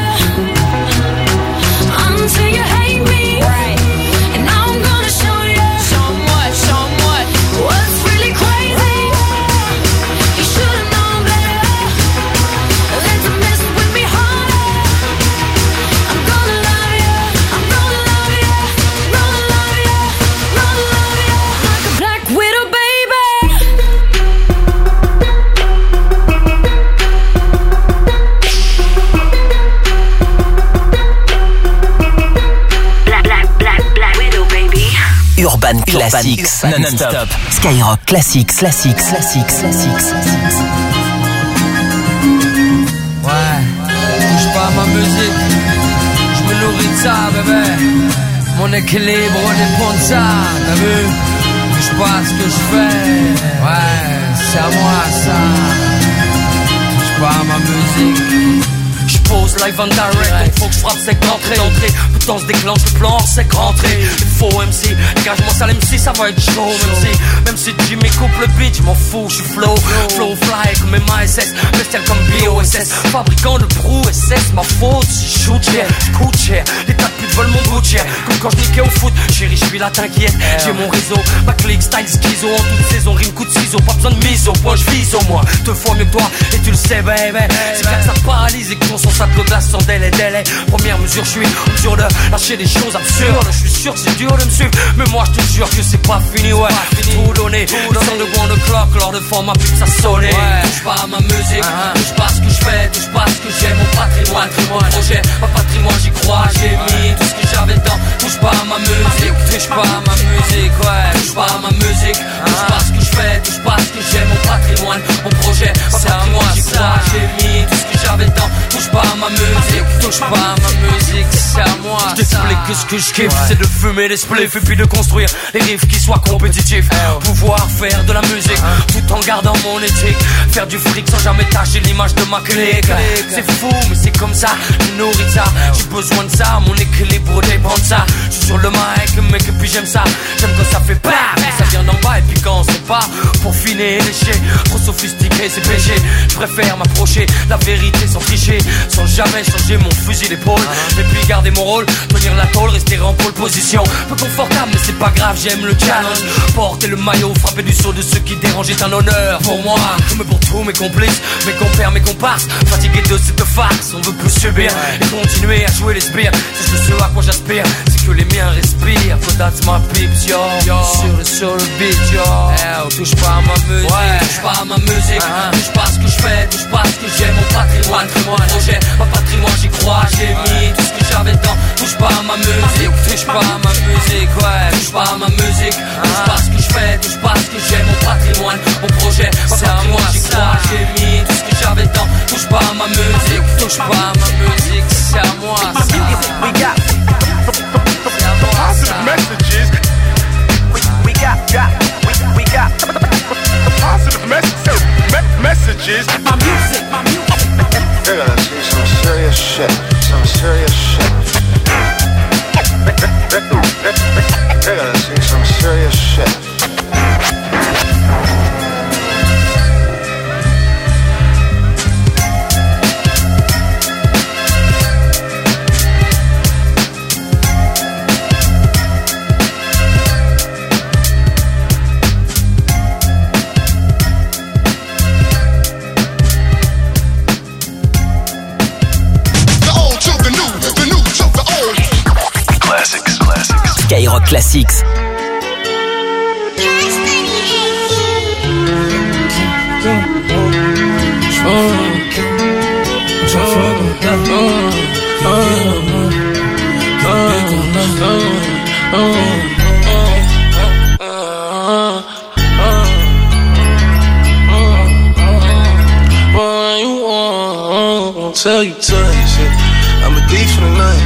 Speaker 5: until you hate me,
Speaker 18: right?
Speaker 5: And now I'm gonna show you.
Speaker 18: Show 'em what, show 'em what.
Speaker 5: What's really crazy. You should've known better than to mess with me harder. I'm gonna love you, I'm gonna love you, gonna love you, gonna love you like a black widow, baby.
Speaker 18: Black, black, black, black widow, baby.
Speaker 2: Urban Classics, non-stop. Skyrock Classics, Classics, Classics, Classics.
Speaker 19: Ouais, touche pas à ma musique. Je me nourris de ça, bébé. Mon équilibre dépend de ça, t'as vu? Touche pas à ce que je fais. Ouais, c'est à moi ça. Touche pas à ma musique.
Speaker 6: J'pose live and direct, donc faut que j'frappe sec d'entrée d'entrée. Pourtant se déclenche le plan hors sec rentré. Il faut M C, dégage-moi ça l'M C, ça va être chaud. Même si, même si
Speaker 19: c'est Jimmy coupe le beat, je m'en fous, je suis flow, flow fly comme M A S S, bestial comme B O S S, fabricant de brou S S, ma faute, si je shoot cher, je coûte cher, les tas de putes veulent mon bout de cher, comme quand je niquais au foot, chérie je suis là t'inquiète, j'ai mon réseau, ma clique style schizo, en toute saison, rime coup de ciseaux, pas besoin de mise au point, je vise au moins, deux fois mieux que toi, et tu le sais baby, c'est clair que ça paralyse et que ton son ça te le glace sans délai, délai, première mesure, je suis en mesure de lâcher des choses absurdes, je suis sûr que c'est dur de me suivre, mais moi je te jure que c'est pas fini, ouais, tout donné, le son de one o'clock, lors de format pub ça sonnait, touche pas à ma musique, touche pas à ce que je fais, touche pas à ce que j'aime, mon patrimoine, mon projet, ma patrimoine j'y crois, j'ai mis tout ce que j'avais dedans, touche pas à ma musique, touche pas à ma musique, ouais, touche pas à ma musique, touche pas à ce que je fais, touche pas à ce que j'aime, mon patrimoine, mon projet, ma patrimoine j'y crois, j'ai mis tout ce que j'avais dedans, touche pas à ma musique, touche pas à ma musique, c'est à moi. Je t'explique que ce que je kiffe, c'est de fumer des spliffs et puis de construire des riffs qui soient compétitifs, pouvoir faire de la musique tout en gardant mon éthique, faire du fric sans jamais tâcher l'image de ma clique. C'est fou mais c'est comme ça, je nourris ça, j'ai besoin de ça, mon équilibre dépend de ça. Je suis sur le mic mec et puis j'aime ça, j'aime quand ça fait bam, ça vient d'en bas et puis quand c'est pas pour finir lécher, trop sophistiqué c'est péché. Je préfère m'approcher la vérité sans tricher, sans jamais changer mon fusil d'épaule, et puis garder mon rôle, tenir la tôle, rester en pole position, peu confortable mais c'est pas grave, j'aime le challenge, porter le maillot, frapper du saut de ceux qui dérangent est un honneur pour moi, comme pour tous mes complices, mes compères, mes comparses, fatigués de cette farce, on veut plus subir et continuer à jouer les sbires, c'est ce à quoi j'aspire, c'est que les miens respirent, so that's my peeps, yo, yo. Sur le sur le beat, yo, hey, touche pas à ma musique, ouais. touche pas à ma musique, uh-huh. touche pas à ce que je fais, touche pas à ce que j'aime, mon patrimoine, mon projet, ma patrimoine j'y crois, j'ai mis tout ce que j'avais dedans, touche pas à ma musique, touche pas à ma musique, ouais, touche pas à ma musique, touche pas à ce que je fais, touche pas à ce que j'aime, mon patrimoine, mon projet, ma patrimoine j'y crois, j'ai mis tout ce que j'avais dedans, touche pas à ma musique, touche pas à ma musique, c'est à moi ça. We got
Speaker 20: positive messages. We, we got, got, we, we got positive messages. Me- messages. My music, my music. You're gonna see some serious shit. Some serious shit. You're gonna see some serious shit.
Speaker 2: Skyrock Classics.
Speaker 3: Tell you twice, yeah. I'm a thief in the night.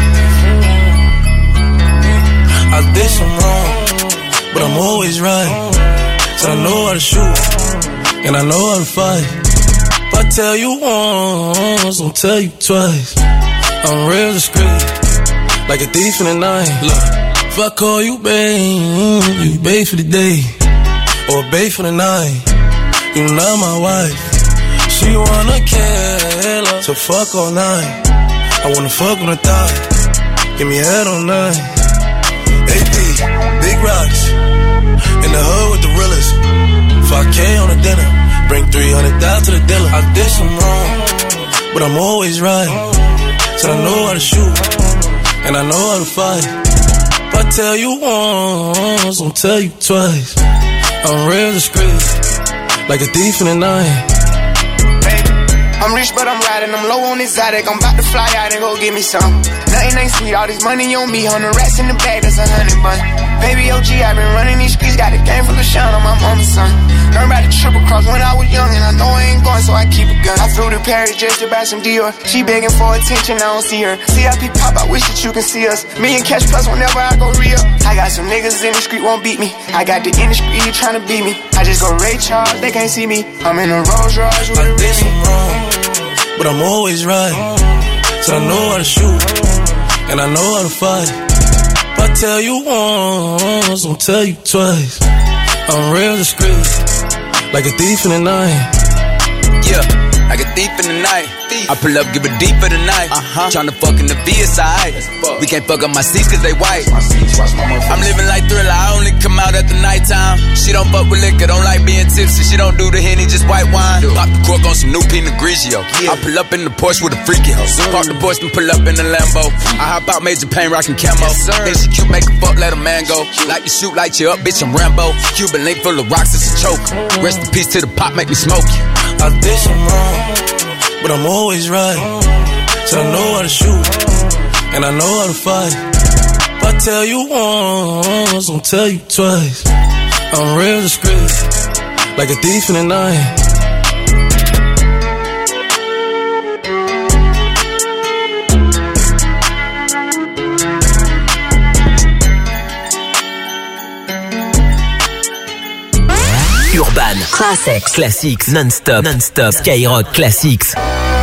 Speaker 3: I did some wrong, but I'm always right. Said I know how to shoot, and I know how to fight. If I tell you once, I'll tell you twice. I'm real discreet, like a thief in the night. Look, if I call you babe, you babe for the day, or babe for the night. You not my wife. She wanna kill her, so fuck all night. I wanna fuck on the thigh, give me head all night. A P, big rocks, in the hood with the realest. five K on the dinner, bring three hundred thousand to the dealer. I did some wrong, but I'm always right. Said I know how to shoot, and I know how to fight. If I tell you once, I'll tell you twice. I'm real discreet, like a thief in the night.
Speaker 21: I'm rich, but I'm riding, I'm low on exotic. I'm about to fly out and go get me some. Nothing ain't sweet, all this money on me. Hundred rats in the bag, that's a hundred bun. Baby O G, I been running these streets, got a game full of shine on my mama's son. Learned about the triple cross when I was young, and I know I ain't going, so I keep a gun. I flew to Paris just to buy some Dior. She begging for attention, I don't see her. C I P pop, I wish that you can see us. Me and Cash Plus whenever I go real. I got some niggas in the street won't beat me. I got the industry trying to beat me. I just go Ray Charles, they can't see me. I'm in a Rolls Royce with a Remy.
Speaker 3: But I'm always right. So I know how to shoot, and I know how to fight. If I tell you once, I'll tell you twice. I'm real discreet, like a thief in the night.
Speaker 1: Yeah, like a thief in the night. I pull up, give it deep for the night. Uh-huh. Tryna fuck in the V S I. We can't fuck up my seats cause they white. I'm living like Thriller, I only come out at the nighttime. She don't fuck with liquor, don't like being tipsy. She don't do the Henny, just white wine. Pop the cork on some new Pinot Grigio. I pull up in the Porsche with a freaky hoe. Park the Porsche and pull up in the Lambo. I hop out, major pain, rockin' camo. Then she cute, make a fuck, let a man go. Like you shoot, light you up, bitch, I'm Rambo. Cuban link full of rocks, it's a choke. Rest in peace to the pop, make me smoke you.
Speaker 3: I did some wrong, but I'm always right. So I know how to shoot, and I know how to fight. If I tell you once, I'll tell you twice. I'm real discreet, like a thief in the night.
Speaker 2: Urban Classics, Classics, non-stop, non-stop, Skyrock Classics.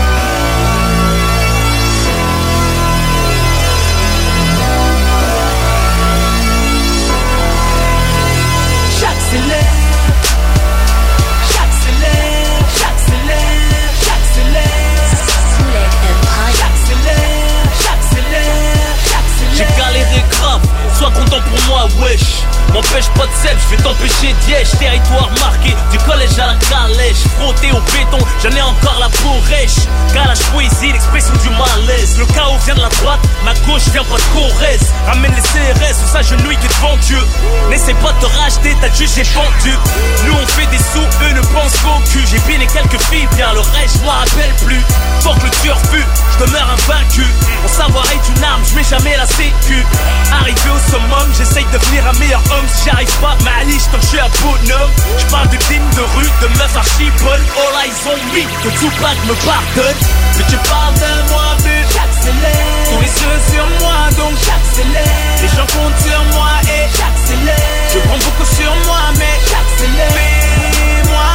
Speaker 22: J'ai galéré grave, sois content pour moi, wesh. M'empêche pas de sel, je vais t'empêcher d'yèche. Territoire marqué, du collège à la calèche. Frotté au béton, j'en ai encore la peau rêche. Calage poésie, l'expression du malaise. Le chaos vient de la droite, ma gauche vient pas de Corrèze. Ramène les C R S, ou ça genouille qui est devant Dieu. N'essaie pas de te racheter, t'as jugé pendu. Nous on fait des sous, eux ne pensent qu'au cul. J'ai peiné quelques filles, bien le reste je m'en rappelle plus. Fort que le tueur fut, je demeure invaincu. Mon savoir est une arme, je mets jamais la sécu. Arrivé au summum, j'essaye de devenir un meilleur homme. Si j'arrive pas, Malice, tant que je suis un bonhomme. J'parle de dîmes de rue, de meufs archi-bonnes. All eyes on me, que Tupac me pardonne. Mais tu parles de moi, but j'accélère. Tous les yeux sur moi, donc j'accélère. Les gens comptent sur moi et j'accélère. Je prends beaucoup sur moi, mais j'accélère. Fais-moi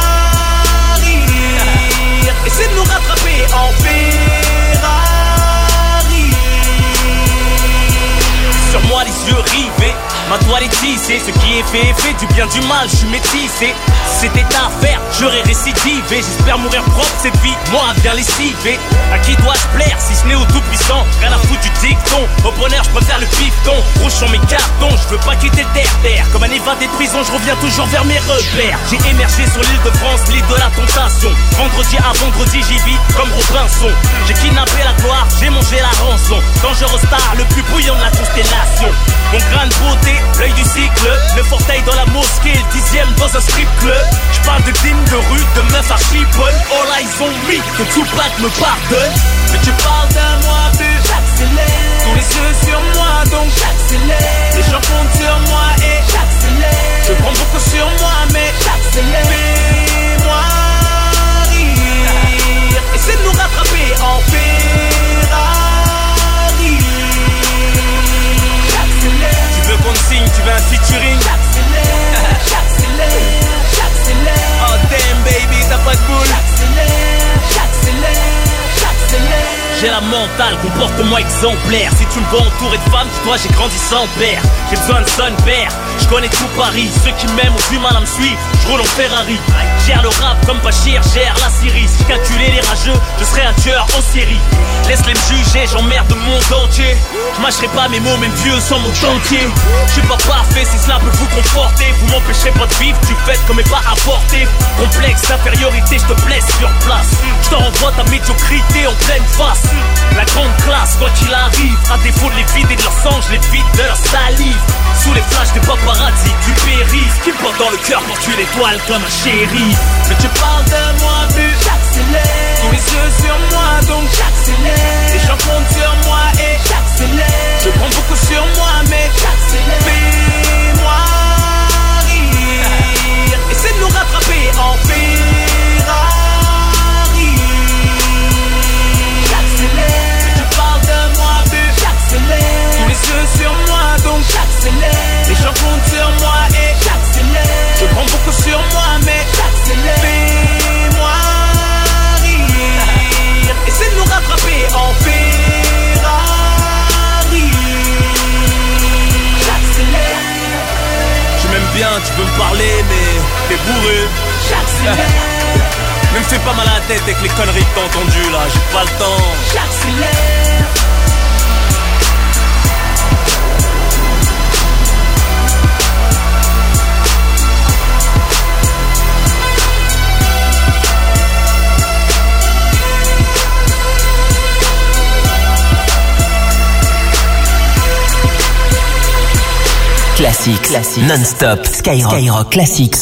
Speaker 22: rire. Essaie de nous rattraper en Ferrari. Sur moi les yeux rivés, ma toile est tissée. Ce qui est fait est fait, du bien du mal, je suis métissé. Si c'était à faire, j'aurais récidivé. J'espère mourir propre cette vie, moi bien lessivé. À qui dois-je plaire si ce n'est au tout-puissant? Rien à foutre du dicton, au bonheur je préfère le pifton. Rouge sur mes cartons, je veux pas quitter le terre-terre. Comme un évadé de prison, je reviens toujours vers mes repères. J'ai émergé sur l'île de France, l'île de la tentation. Vendredi à vendredi j'y vis comme Robinson. J'ai kidnappé la gloire, j'ai mangé la rançon. Dangereux star, le plus bouillant de la constellation. Mon grain de beauté, l'œil du cycle, le portail dans la mosquée, le dixième dans un strip club. J'parle de dîmes de rue, de meufs archi-bonnes. All eyes on me, que Tupac me pardonne. Mais tu parles de moi, but j'accélère. Tous les yeux sur moi, donc j'accélère. Les gens comptent sur moi et j'accélère. Je prends beaucoup sur moi, mais j'accélère. Fais-moi rire. Essaie de nous rattraper en Ferrari. J'accélère. Tu veux qu'on te signe, tu veux un featuring? J'accélère, j'accélère, j'accélère. Oh damn baby, t'as pas de boule. J'accélère, j'accélère, j'accélère. J'ai la mentale, comportement exemplaire. Si tu me vois entouré de femmes, dis-toi j'ai grandi sans père. J'ai besoin de son père, je connais tout Paris. Ceux qui m'aiment ont du mal à me suivre, je roule en Ferrari. Gère le rap comme Bachir, gère la Syrie. Si je calculais les rageux, je serais un tueur en série. Laisse-les me juger, j'emmerde le monde entier. Je mâcherai pas mes mots, même vieux sans mon chantier. Je suis pas parfait, si cela peut vous conforter. Vous m'empêcherez pas de vivre, tu faites comme est pas apporté. Complexe d'infériorité, je te blesse sur place. Je t'en renvoie ta médiocrité en pleine face. La grande classe, quoi qu'il arrive, à défaut de les vider de leur sang, je les vide de leur salive. Sous les flashs des paparazzi, tu péris. Ce qui me porte dans le cœur pour tuer l'étoile comme un chéri. Mais tu parles de moi, but j'accélère. Tous les yeux sur moi, donc j'accélère. Les gens comptent sur moi et j'accélère. Je prends beaucoup sur moi, mais j'accélère. Fais-moi rire. Essaie de nous rattraper en Ferrari. J'accélère. Mais tu parles de moi, but j'accélère. Tous les yeux sur moi, donc j'accélère. Les gens comptent sur moi et j'accélère. Je prends beaucoup sur moi, mais j'accélère. Fais-moi rire. Essaie de nous rattraper en Ferrari. J'accélère. bourré. Mais me fais pas mal à la tête avec les conneries que t'as entendues là, j'ai pas le temps. J'accélère.
Speaker 2: Classique, classique, non-stop, Skyrock, Skyrock Classics.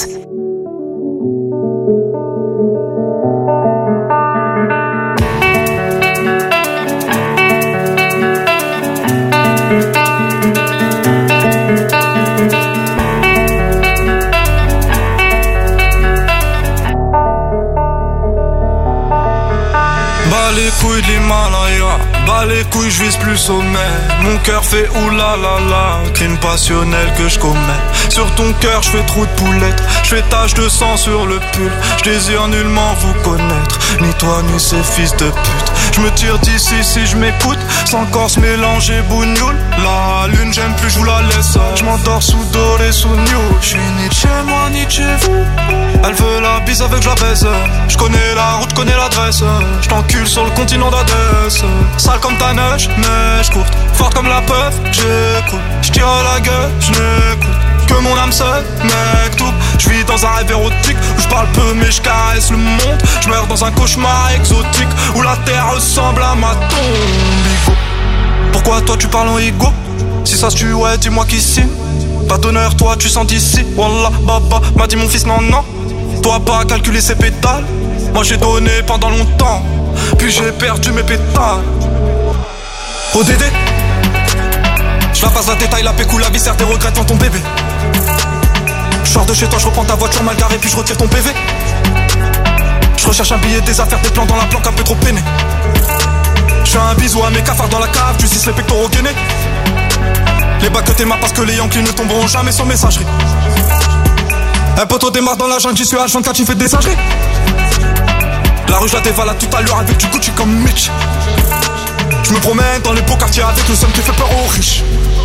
Speaker 4: les couilles de l'Himalaya, bas les couilles, je vise plus sommet. Mon cœur fait oulala, crime passionnel que je commets. Sur ton cœur, je fais trou de poulette, je fais tache de sang sur le pull. Je désire nullement vous connaître, ni toi ni ces fils de pute. Je me tire d'ici si je m'écoute, sans corse mélanger bougnoule. La lune, j'aime plus, je vous la laisse. Je m'endors sous doré, sous new. Je suis ni de chez moi, ni de chez vous. Elle veut la bise avec je la baise. Je connais la route, connais l'adresse. Je t'encule sur le continent d'Adès. Sale comme ta neige, neige courte. Forte comme la peuf, j'écoute. Je tire à la gueule, je n'écoute que mon âme seule, mec tout. Je vis dans un rêve érotique où je parle peu mais je caresse le monde. Je meurs dans un cauchemar exotique où la terre ressemble à ma tombe. Pourquoi toi tu parles en ego? Si ça se tue, ouais, dis-moi qui signe. Pas d'honneur, toi tu sens d'ici. Wallah, baba, m'a dit mon fils, non, non. Toi pas calculer ses pétales. Moi j'ai donné pendant longtemps, puis j'ai perdu mes pétales. O D D, je la passe la détail, la pécou, la viscère, tes regrets devant ton bébé. Je sors de chez toi, je reprends ta voiture mal garée, puis je retire ton P V. Je recherche un billet, des affaires, des plans dans la planque, un peu trop peiné. Je fais un bisou à mes cafards dans la cave, tu cises les pectoraux gainés. Les bacs que t'aimas parce que les Yankees ne tomberont jamais sans messagerie. Un poteau démarre dans la jungle, j'y suis à vingt-quatre, tu fais des singeries. La rue je la dévalade tout à l'heure avec du Gucci comme Mitch. Je me promène dans les beaux quartiers avec le seum qui fait peur aux riches.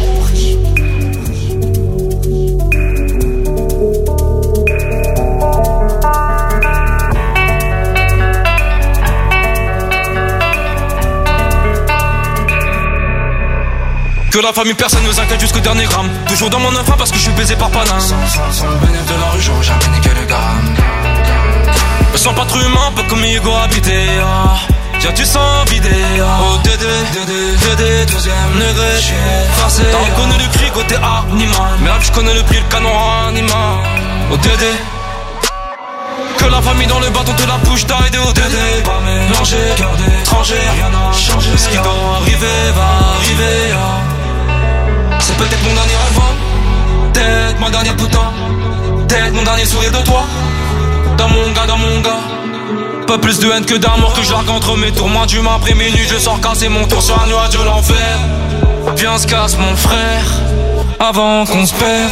Speaker 4: Que la famille personne nous inquiète jusqu'au dernier gramme. Toujours dans mon enfant parce que je suis baisé par Paname. Sans, sans, sans le bénéfice de la rue, j'aurais jamais niqué le gramme. Me sens pas trop humain, pas comme Hugo habité. Ah. Tiens, tu sens vidé. Ah. Oh D D, D D, D D, deuxième degré. J'suis forcé. T'as reconnu le cri côté animal. Mais là, je connais le prix, le canon animal. Oh D D. Que la famille dans le bâton te la bouche, t'as aidé au D D. Pas mélangé, cœur d'étranger, rien n'a changé. Ce qui doit arriver va arriver. Ah. C'est peut-être mon dernier rêve, peut-être ma dernière putain, peut-être mon dernier sourire de toi. Dans mon gars, dans mon gars. Pas plus de haine que d'amour que je largue entre mes tours. Moi du après minuit, je sors casser mon tour sur un nuage de l'enfer. Viens se casse mon frère, avant qu'on se perde.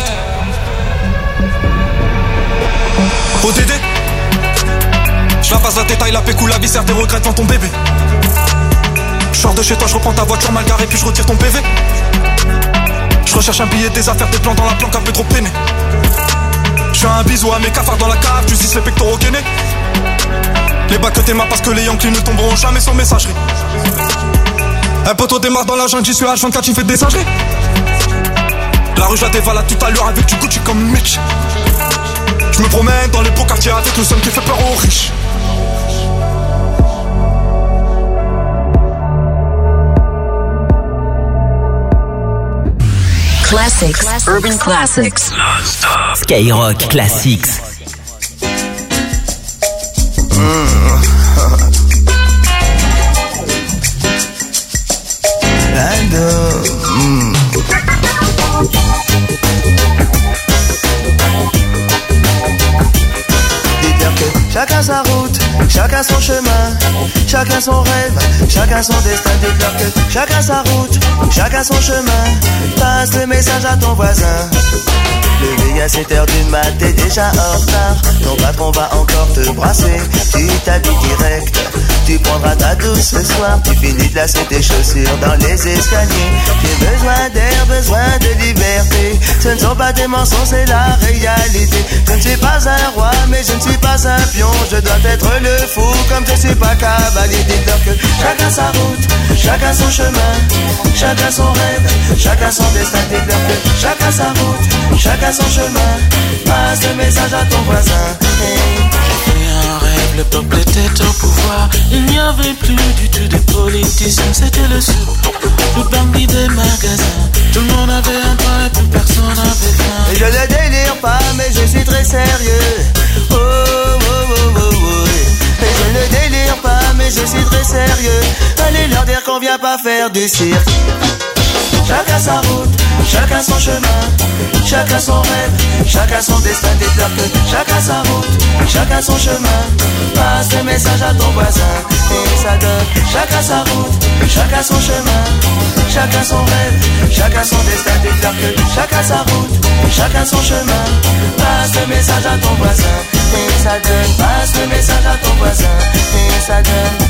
Speaker 4: O D D, je la passe la détail, la pécou, la viscère, tes regrets devant ton bébé. Je sors de chez toi, je reprends ta voiture mal garée, puis je retire ton P V. Je recherche un billet, des affaires, des plans dans la planque, un peu trop peiné. Je fais un bisou à mes cafards dans la cave, tu cises les pectoraux gainés. Les bacs que t'aimas parce que les Yankees ne tomberont jamais sans messagerie. Un poteau démarre dans la jungle, j'y suis à vingt-quatre, tu fais des singeries. La rue je la dévalade tout à l'heure avec du Gucci comme Mitch. Je me promène dans les beaux quartiers avec le seum qui fait peur aux riches.
Speaker 2: Classics, Classics. Urban Classics. Non-stop. Skyrock Classics.
Speaker 3: Mm. mm. Dis-dire que chacun sa route, chacun son chemin, chacun son rêve, chacun son destin. Dis-dire que chacun sa route, chacun son chemin. Passe le message à ton voisin.
Speaker 8: Levé à sept heures du mat, t'es déjà en retard. Ton patron va encore te brasser. Tu t'habilles direct, tu prendras ta douche ce soir. Tu finis de lasser tes chaussures dans les escaliers. J'ai besoin d'air, besoin de liberté. Ce ne sont pas des mensonges, c'est la réalité. Je ne suis pas un roi, mais je ne suis pas un pion. Je dois être le fou, comme je suis pas cavalier. Dites-leur que chacun sa route, chacun son chemin, chacun son rêve, chacun son destin. Dites-leur que chacun sa route, chacun son chemin. Passe le message à ton voisin. Hey.
Speaker 10: J'ai fait un rêve, le peuple était au pouvoir. Il n'y avait plus du tout de politiciens, c'était le sou, le bandit des magasins. Tout le monde avait un train et plus personne n'avait faim.
Speaker 8: Je ne délire pas, mais je suis très sérieux. Oh, oh, oh, oh, oh. Et je ne délire pas, mais je suis très sérieux. Allez leur dire qu'on vient pas faire du cirque. Chacun sa route, chacun son chemin, chacun son rêve, chacun son destin. Dites-leur que chacun sa route, chacun son chemin. Passe le message à ton voisin et ça donne. Chacun sa route, chacun son chemin, chacun son rêve, chacun son destin. Dites-leur que chacun sa route, chacun son chemin. Passe le message à ton voisin et ça donne. Passe le message à ton voisin et ça donne.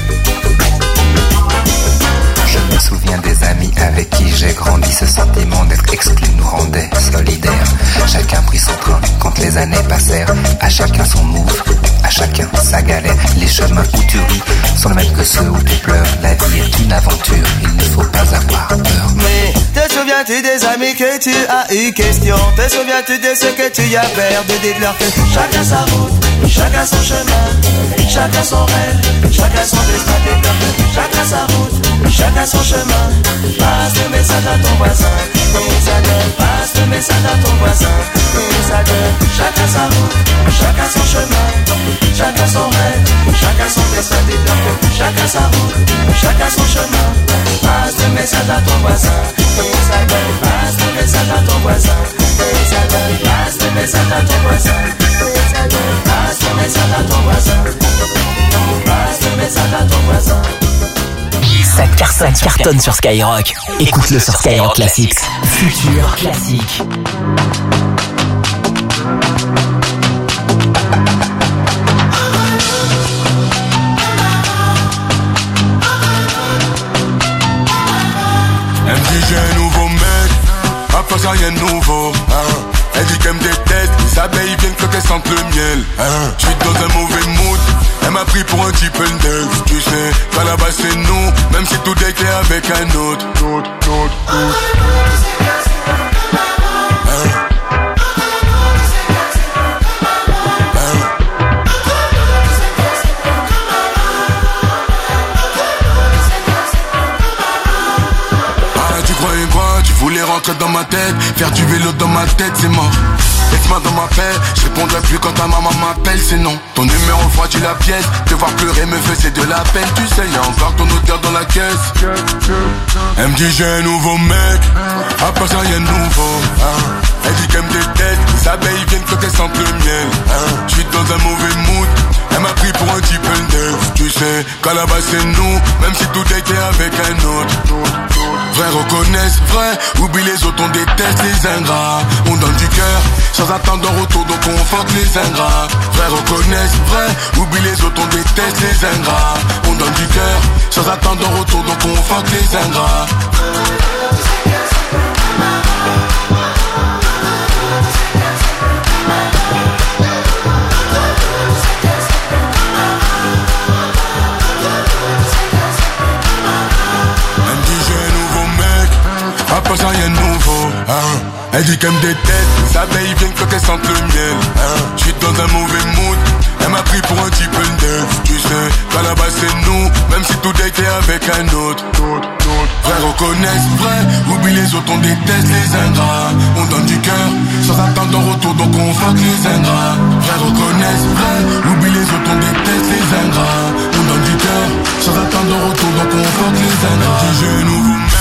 Speaker 23: Je me souviens des amis avec qui j'ai grandi. Ce sentiment d'être exclu nous rendait solidaires. Chacun prit son train quand les années passèrent. À chacun son move, à chacun sa galère. Les chemins où tu ris sont les mêmes que ceux où tu pleures. La vie est une aventure, il ne faut pas avoir peur.
Speaker 8: Mais te souviens-tu des amis que tu as eu question? Te souviens-tu de ce que tu as perdu? Dites-leur que chacun sa route, chacun son chemin, chacun son rêve, chacun son destin. Dites-leur que chacun sa route, chacun son chemin. Passe le message à ton voisin et ça donne. Passe le message à ton voisin et ça donne. Chacun sa route, chacun son chemin, chacun son rêve, chacun son destin. Dites-leur que chacun sa route, chacun son chemin. Passe le message à ton voisin et ça donne. Passe le message à ton voisin et ça donne. Passe le message à ton voisin et ça donne. Passe le message à ton voisin. Passe le message à ton voisin.
Speaker 2: Ça cartonne, ça cartonne sur Skyrock. Écoute-le sur Skyrock Classics. Futur classique.
Speaker 20: Elle me dit j'ai un nouveau mec, à part ça rien de nouveau, hein. Elle dit qu'elle me déteste, les abeilles viennent quand elles sentent le miel, hein. J'suis dans un mauvais mood, elle m'a pris pour un type index. Tu sais, qu'à la base c'est nous, même si tout est clair avec un autre, autre, autre, autre. Voulais rentrer dans ma tête, faire du vélo dans ma tête, c'est mort. Laisse-moi dans ma paix, je répondrai plus quand ta maman m'appelle, c'est non. Ton numéro froidit la pièce, te voir pleurer me faisait de la peine. Tu sais, y'a encore ton odeur dans la caisse. Elle me dit j'ai un nouveau mec, à part ça y'a un nouveau, hein. Elle dit qu'elle me déteste, les abeilles viennent quand elles sentent le miel, hein. J'suis dans un mauvais mood, elle m'a pris pour un type index. Tu sais, qu'à la base c'est nous, même si tout était avec un autre. Vrai reconnaissent, vrai, oublie les autres, on déteste les ingrats. On donne du cœur, sans attendre en retour, donc on fuck les ingrats. Vrai reconnaissent, vrai, oublie les autres, on déteste les ingrats. On donne du cœur, sans attendre en retour, donc on fuck les ingrats. Pas ça rien de nouveau, hein. Elle dit qu'elle me déteste, les abeilles viennent quand elles sentent le miel, hein. J'suis dans un mauvais mood, elle m'a pris pour un type index. Tu sais, qu'à la base c'est nous, même si tout est clair avec un autre. Vrai reconnaissent, vrai, oublie les autres, on déteste les ingrats. On donne du cœur, sans attendre en retour, donc on fuck les ingrats. Vrai reconnaissent, vrai, oublie les autres, on déteste les ingrats. On donne du cœur, sans attendre en retour, donc on fuck les ingrats. Elle dit j'ai un nouveau mec.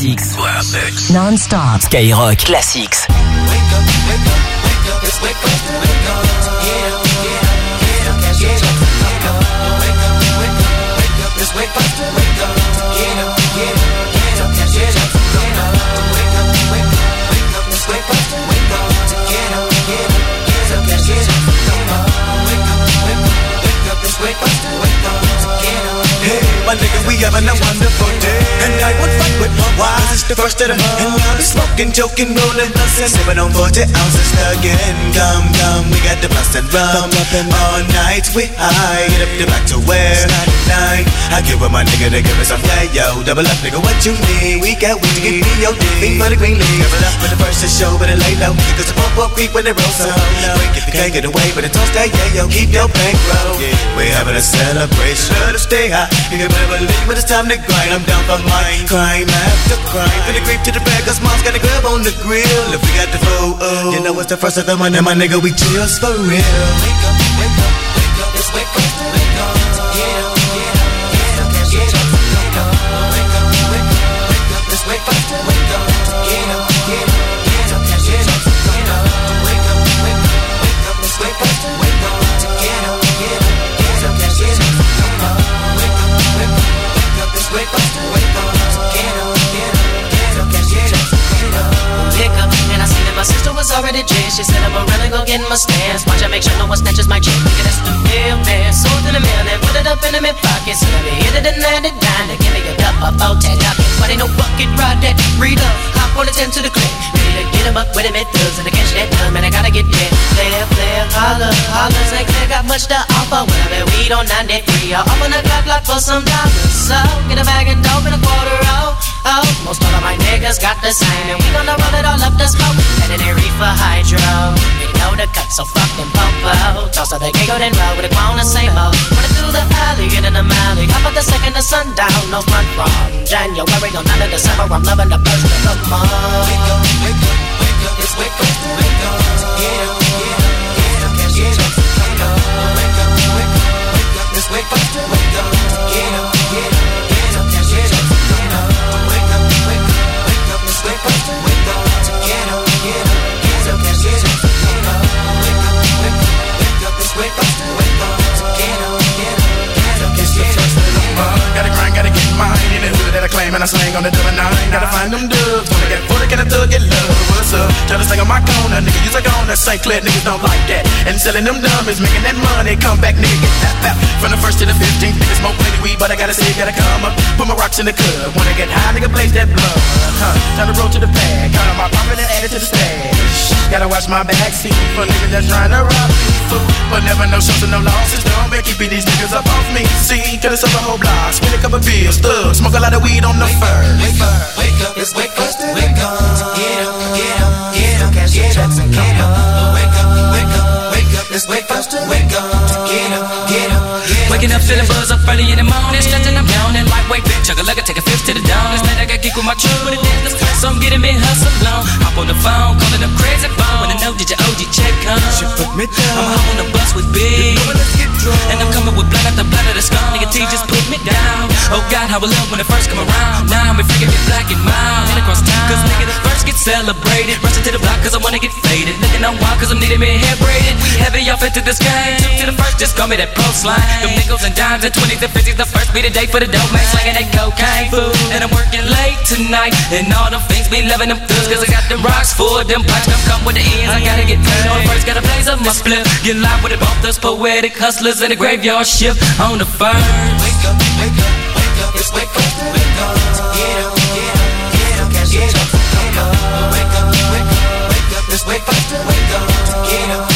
Speaker 2: Classics. Non-stop. Skyrock Classics.
Speaker 8: My nigga, we having a wonderful day, and I won't fight with my wives. It's the first of the month, and I'll be smoking, joking, rolling blunts, and sipping on forty ounces again. Come, come, we got the blunts and rum. All night we high, get up to back to where ninety-nine. I give up my nigga to give me some yeah, yo. Double up, nigga, what you need? We got weed to get me your dick. Fiend for the green leaf. Double up for the first to show, but it lay low. Cause the pump up creep when they roll so low. If you can't get away, but it toast that yeah, yo. Keep your bankroll. We're having a celebration. Let us stay high. You can never leave, but it's time to grind. I'm down for mine. Crime after crime. Finna creep to the bag, cause mom's got a grub on the grill. If we got the flow, oh, you know it's the first of the month, and my nigga, we chills for real. Wake up, wake up, wake up, it's wake up, wake up. Get up, get up, get up, get up, wake up, wake up, wake up, wake up, it's wake up, wake up. Get up, get up, get up, get up, get up, wake up, wake up, wake up, it's wake up, wake up. Get up, get up, get up, get up, come on, wake up, wake up, wake up, it's wake up, wake up. Get up, get up, get up, get up, get up.
Speaker 7: Pick up, and I see that my sister was already dressed. She said I'm really gonna get in my stance. Watch I make sure no one snatches my chick. Nigga, that's the real man. Sold in the mail and put it up in the mid pocket. So let me hit it and land it down. To give me a cup of four ten up. But ain't no bucket ride that read up. Hop on the ten to the click. Ready to get him up with him at thugs. And to catch that done, man, I gotta get there. Player, player, holler, holler. Ain't clear, got much to offer. When I bet weed on ninety-three. I'll open a clock block for some dollars. So get a bag of dope in a quarter roll. Oh, most all of my niggas got the same. And we gonna roll it all up the smoke. And then they reefer hydro. We know the cut, so fuck them popo. Toss out the giggle, then roll with a grown the same old. Running through the alley, get in the alley. How about the second the sundown? No front from January, no none of December. I'm loving the first of the month. Wake up, wake up, wake up, it's wake up, wake up. Get up, get up, get up, get up, come on. Wake up, wake up, wake up, it's wake up, wake up. Get up, get up, get up, get up, come on. Wake up, wake up, wake up, it's wake up, wake up. Get up, get up, get up, get up, come on. Wake up, wake up, wake up, it's wake up, wake up. Get up, get up, get up, get up.
Speaker 21: Gotta grind, gotta get mine. In the hood that I claim and I slang on the double nine. Gotta find them dubs. Wanna get forty, can a thug get love? What's up? Try to sing on my corner, nigga. Use a corner. Saint Clair niggas don't like that. And selling them dummies, making that money. Come back, nigga, get that back. From the first to the fifteenth, niggas smoke plenty weed, but I gotta say, gotta come up. Put my rocks in the club. Wanna get high, nigga, blaze that blood. Huh? Time to roll to the bag. Count on my profit and add it to the stash. Gotta watch my backseat for niggas that's trying to rob me. But never no shows and no losses. Don't make keeping these niggas up off me. See, could have sold a whole block. Spend a couple bills, thug. Smoke a lot of weed on the fur.
Speaker 8: Wake up, wake up, it's wake up, wake up. Get up, get up, get up, get up, get up. Wake up, wake up, wake up, it's wake up, wake up. Get up, get up, get up.
Speaker 6: Waking up, feeling buzz up early in the morning. Stretching, I'm yawning. Lightweight bitch, chug a lugger, take a fifth to the dawn. This night I got geek with my truck with a dance. So I'm getting me hustle on. Hop on the phone, calling up crazy phone. Wanna know, did your O G check come?
Speaker 8: She put me down.
Speaker 6: I'm home on the bus with Big. And I'm coming with blood after blood of the skull. Nigga T just put me down. Oh God, how I love when it first come around. Now we freaking get black and mild. And across town, cause nigga the first get celebrated. Rushing to the block cause I wanna get faded. Looking on wild cause I'm needing me hair braided. We heavy off into this game. Two to the first, just call me that post line. Them nickels and dimes and twenties and fifties. The first be the day for the dope man. Slanging that cocaine food. And I'm working late tonight. And all them things be loving them thugs. Cause I got them rocks for them pipes. Come come with the ends. I gotta get paid. On the first, gotta blaze up my split. Get live with it, both us poetic hustlers in the graveyard shift on the first.
Speaker 8: Wake up, wake up, wake up, it's wake up, wake up. Get up, get up, get up, get up, come on. Wake up, wake up, wake up, it's wake up, wake up. Get up.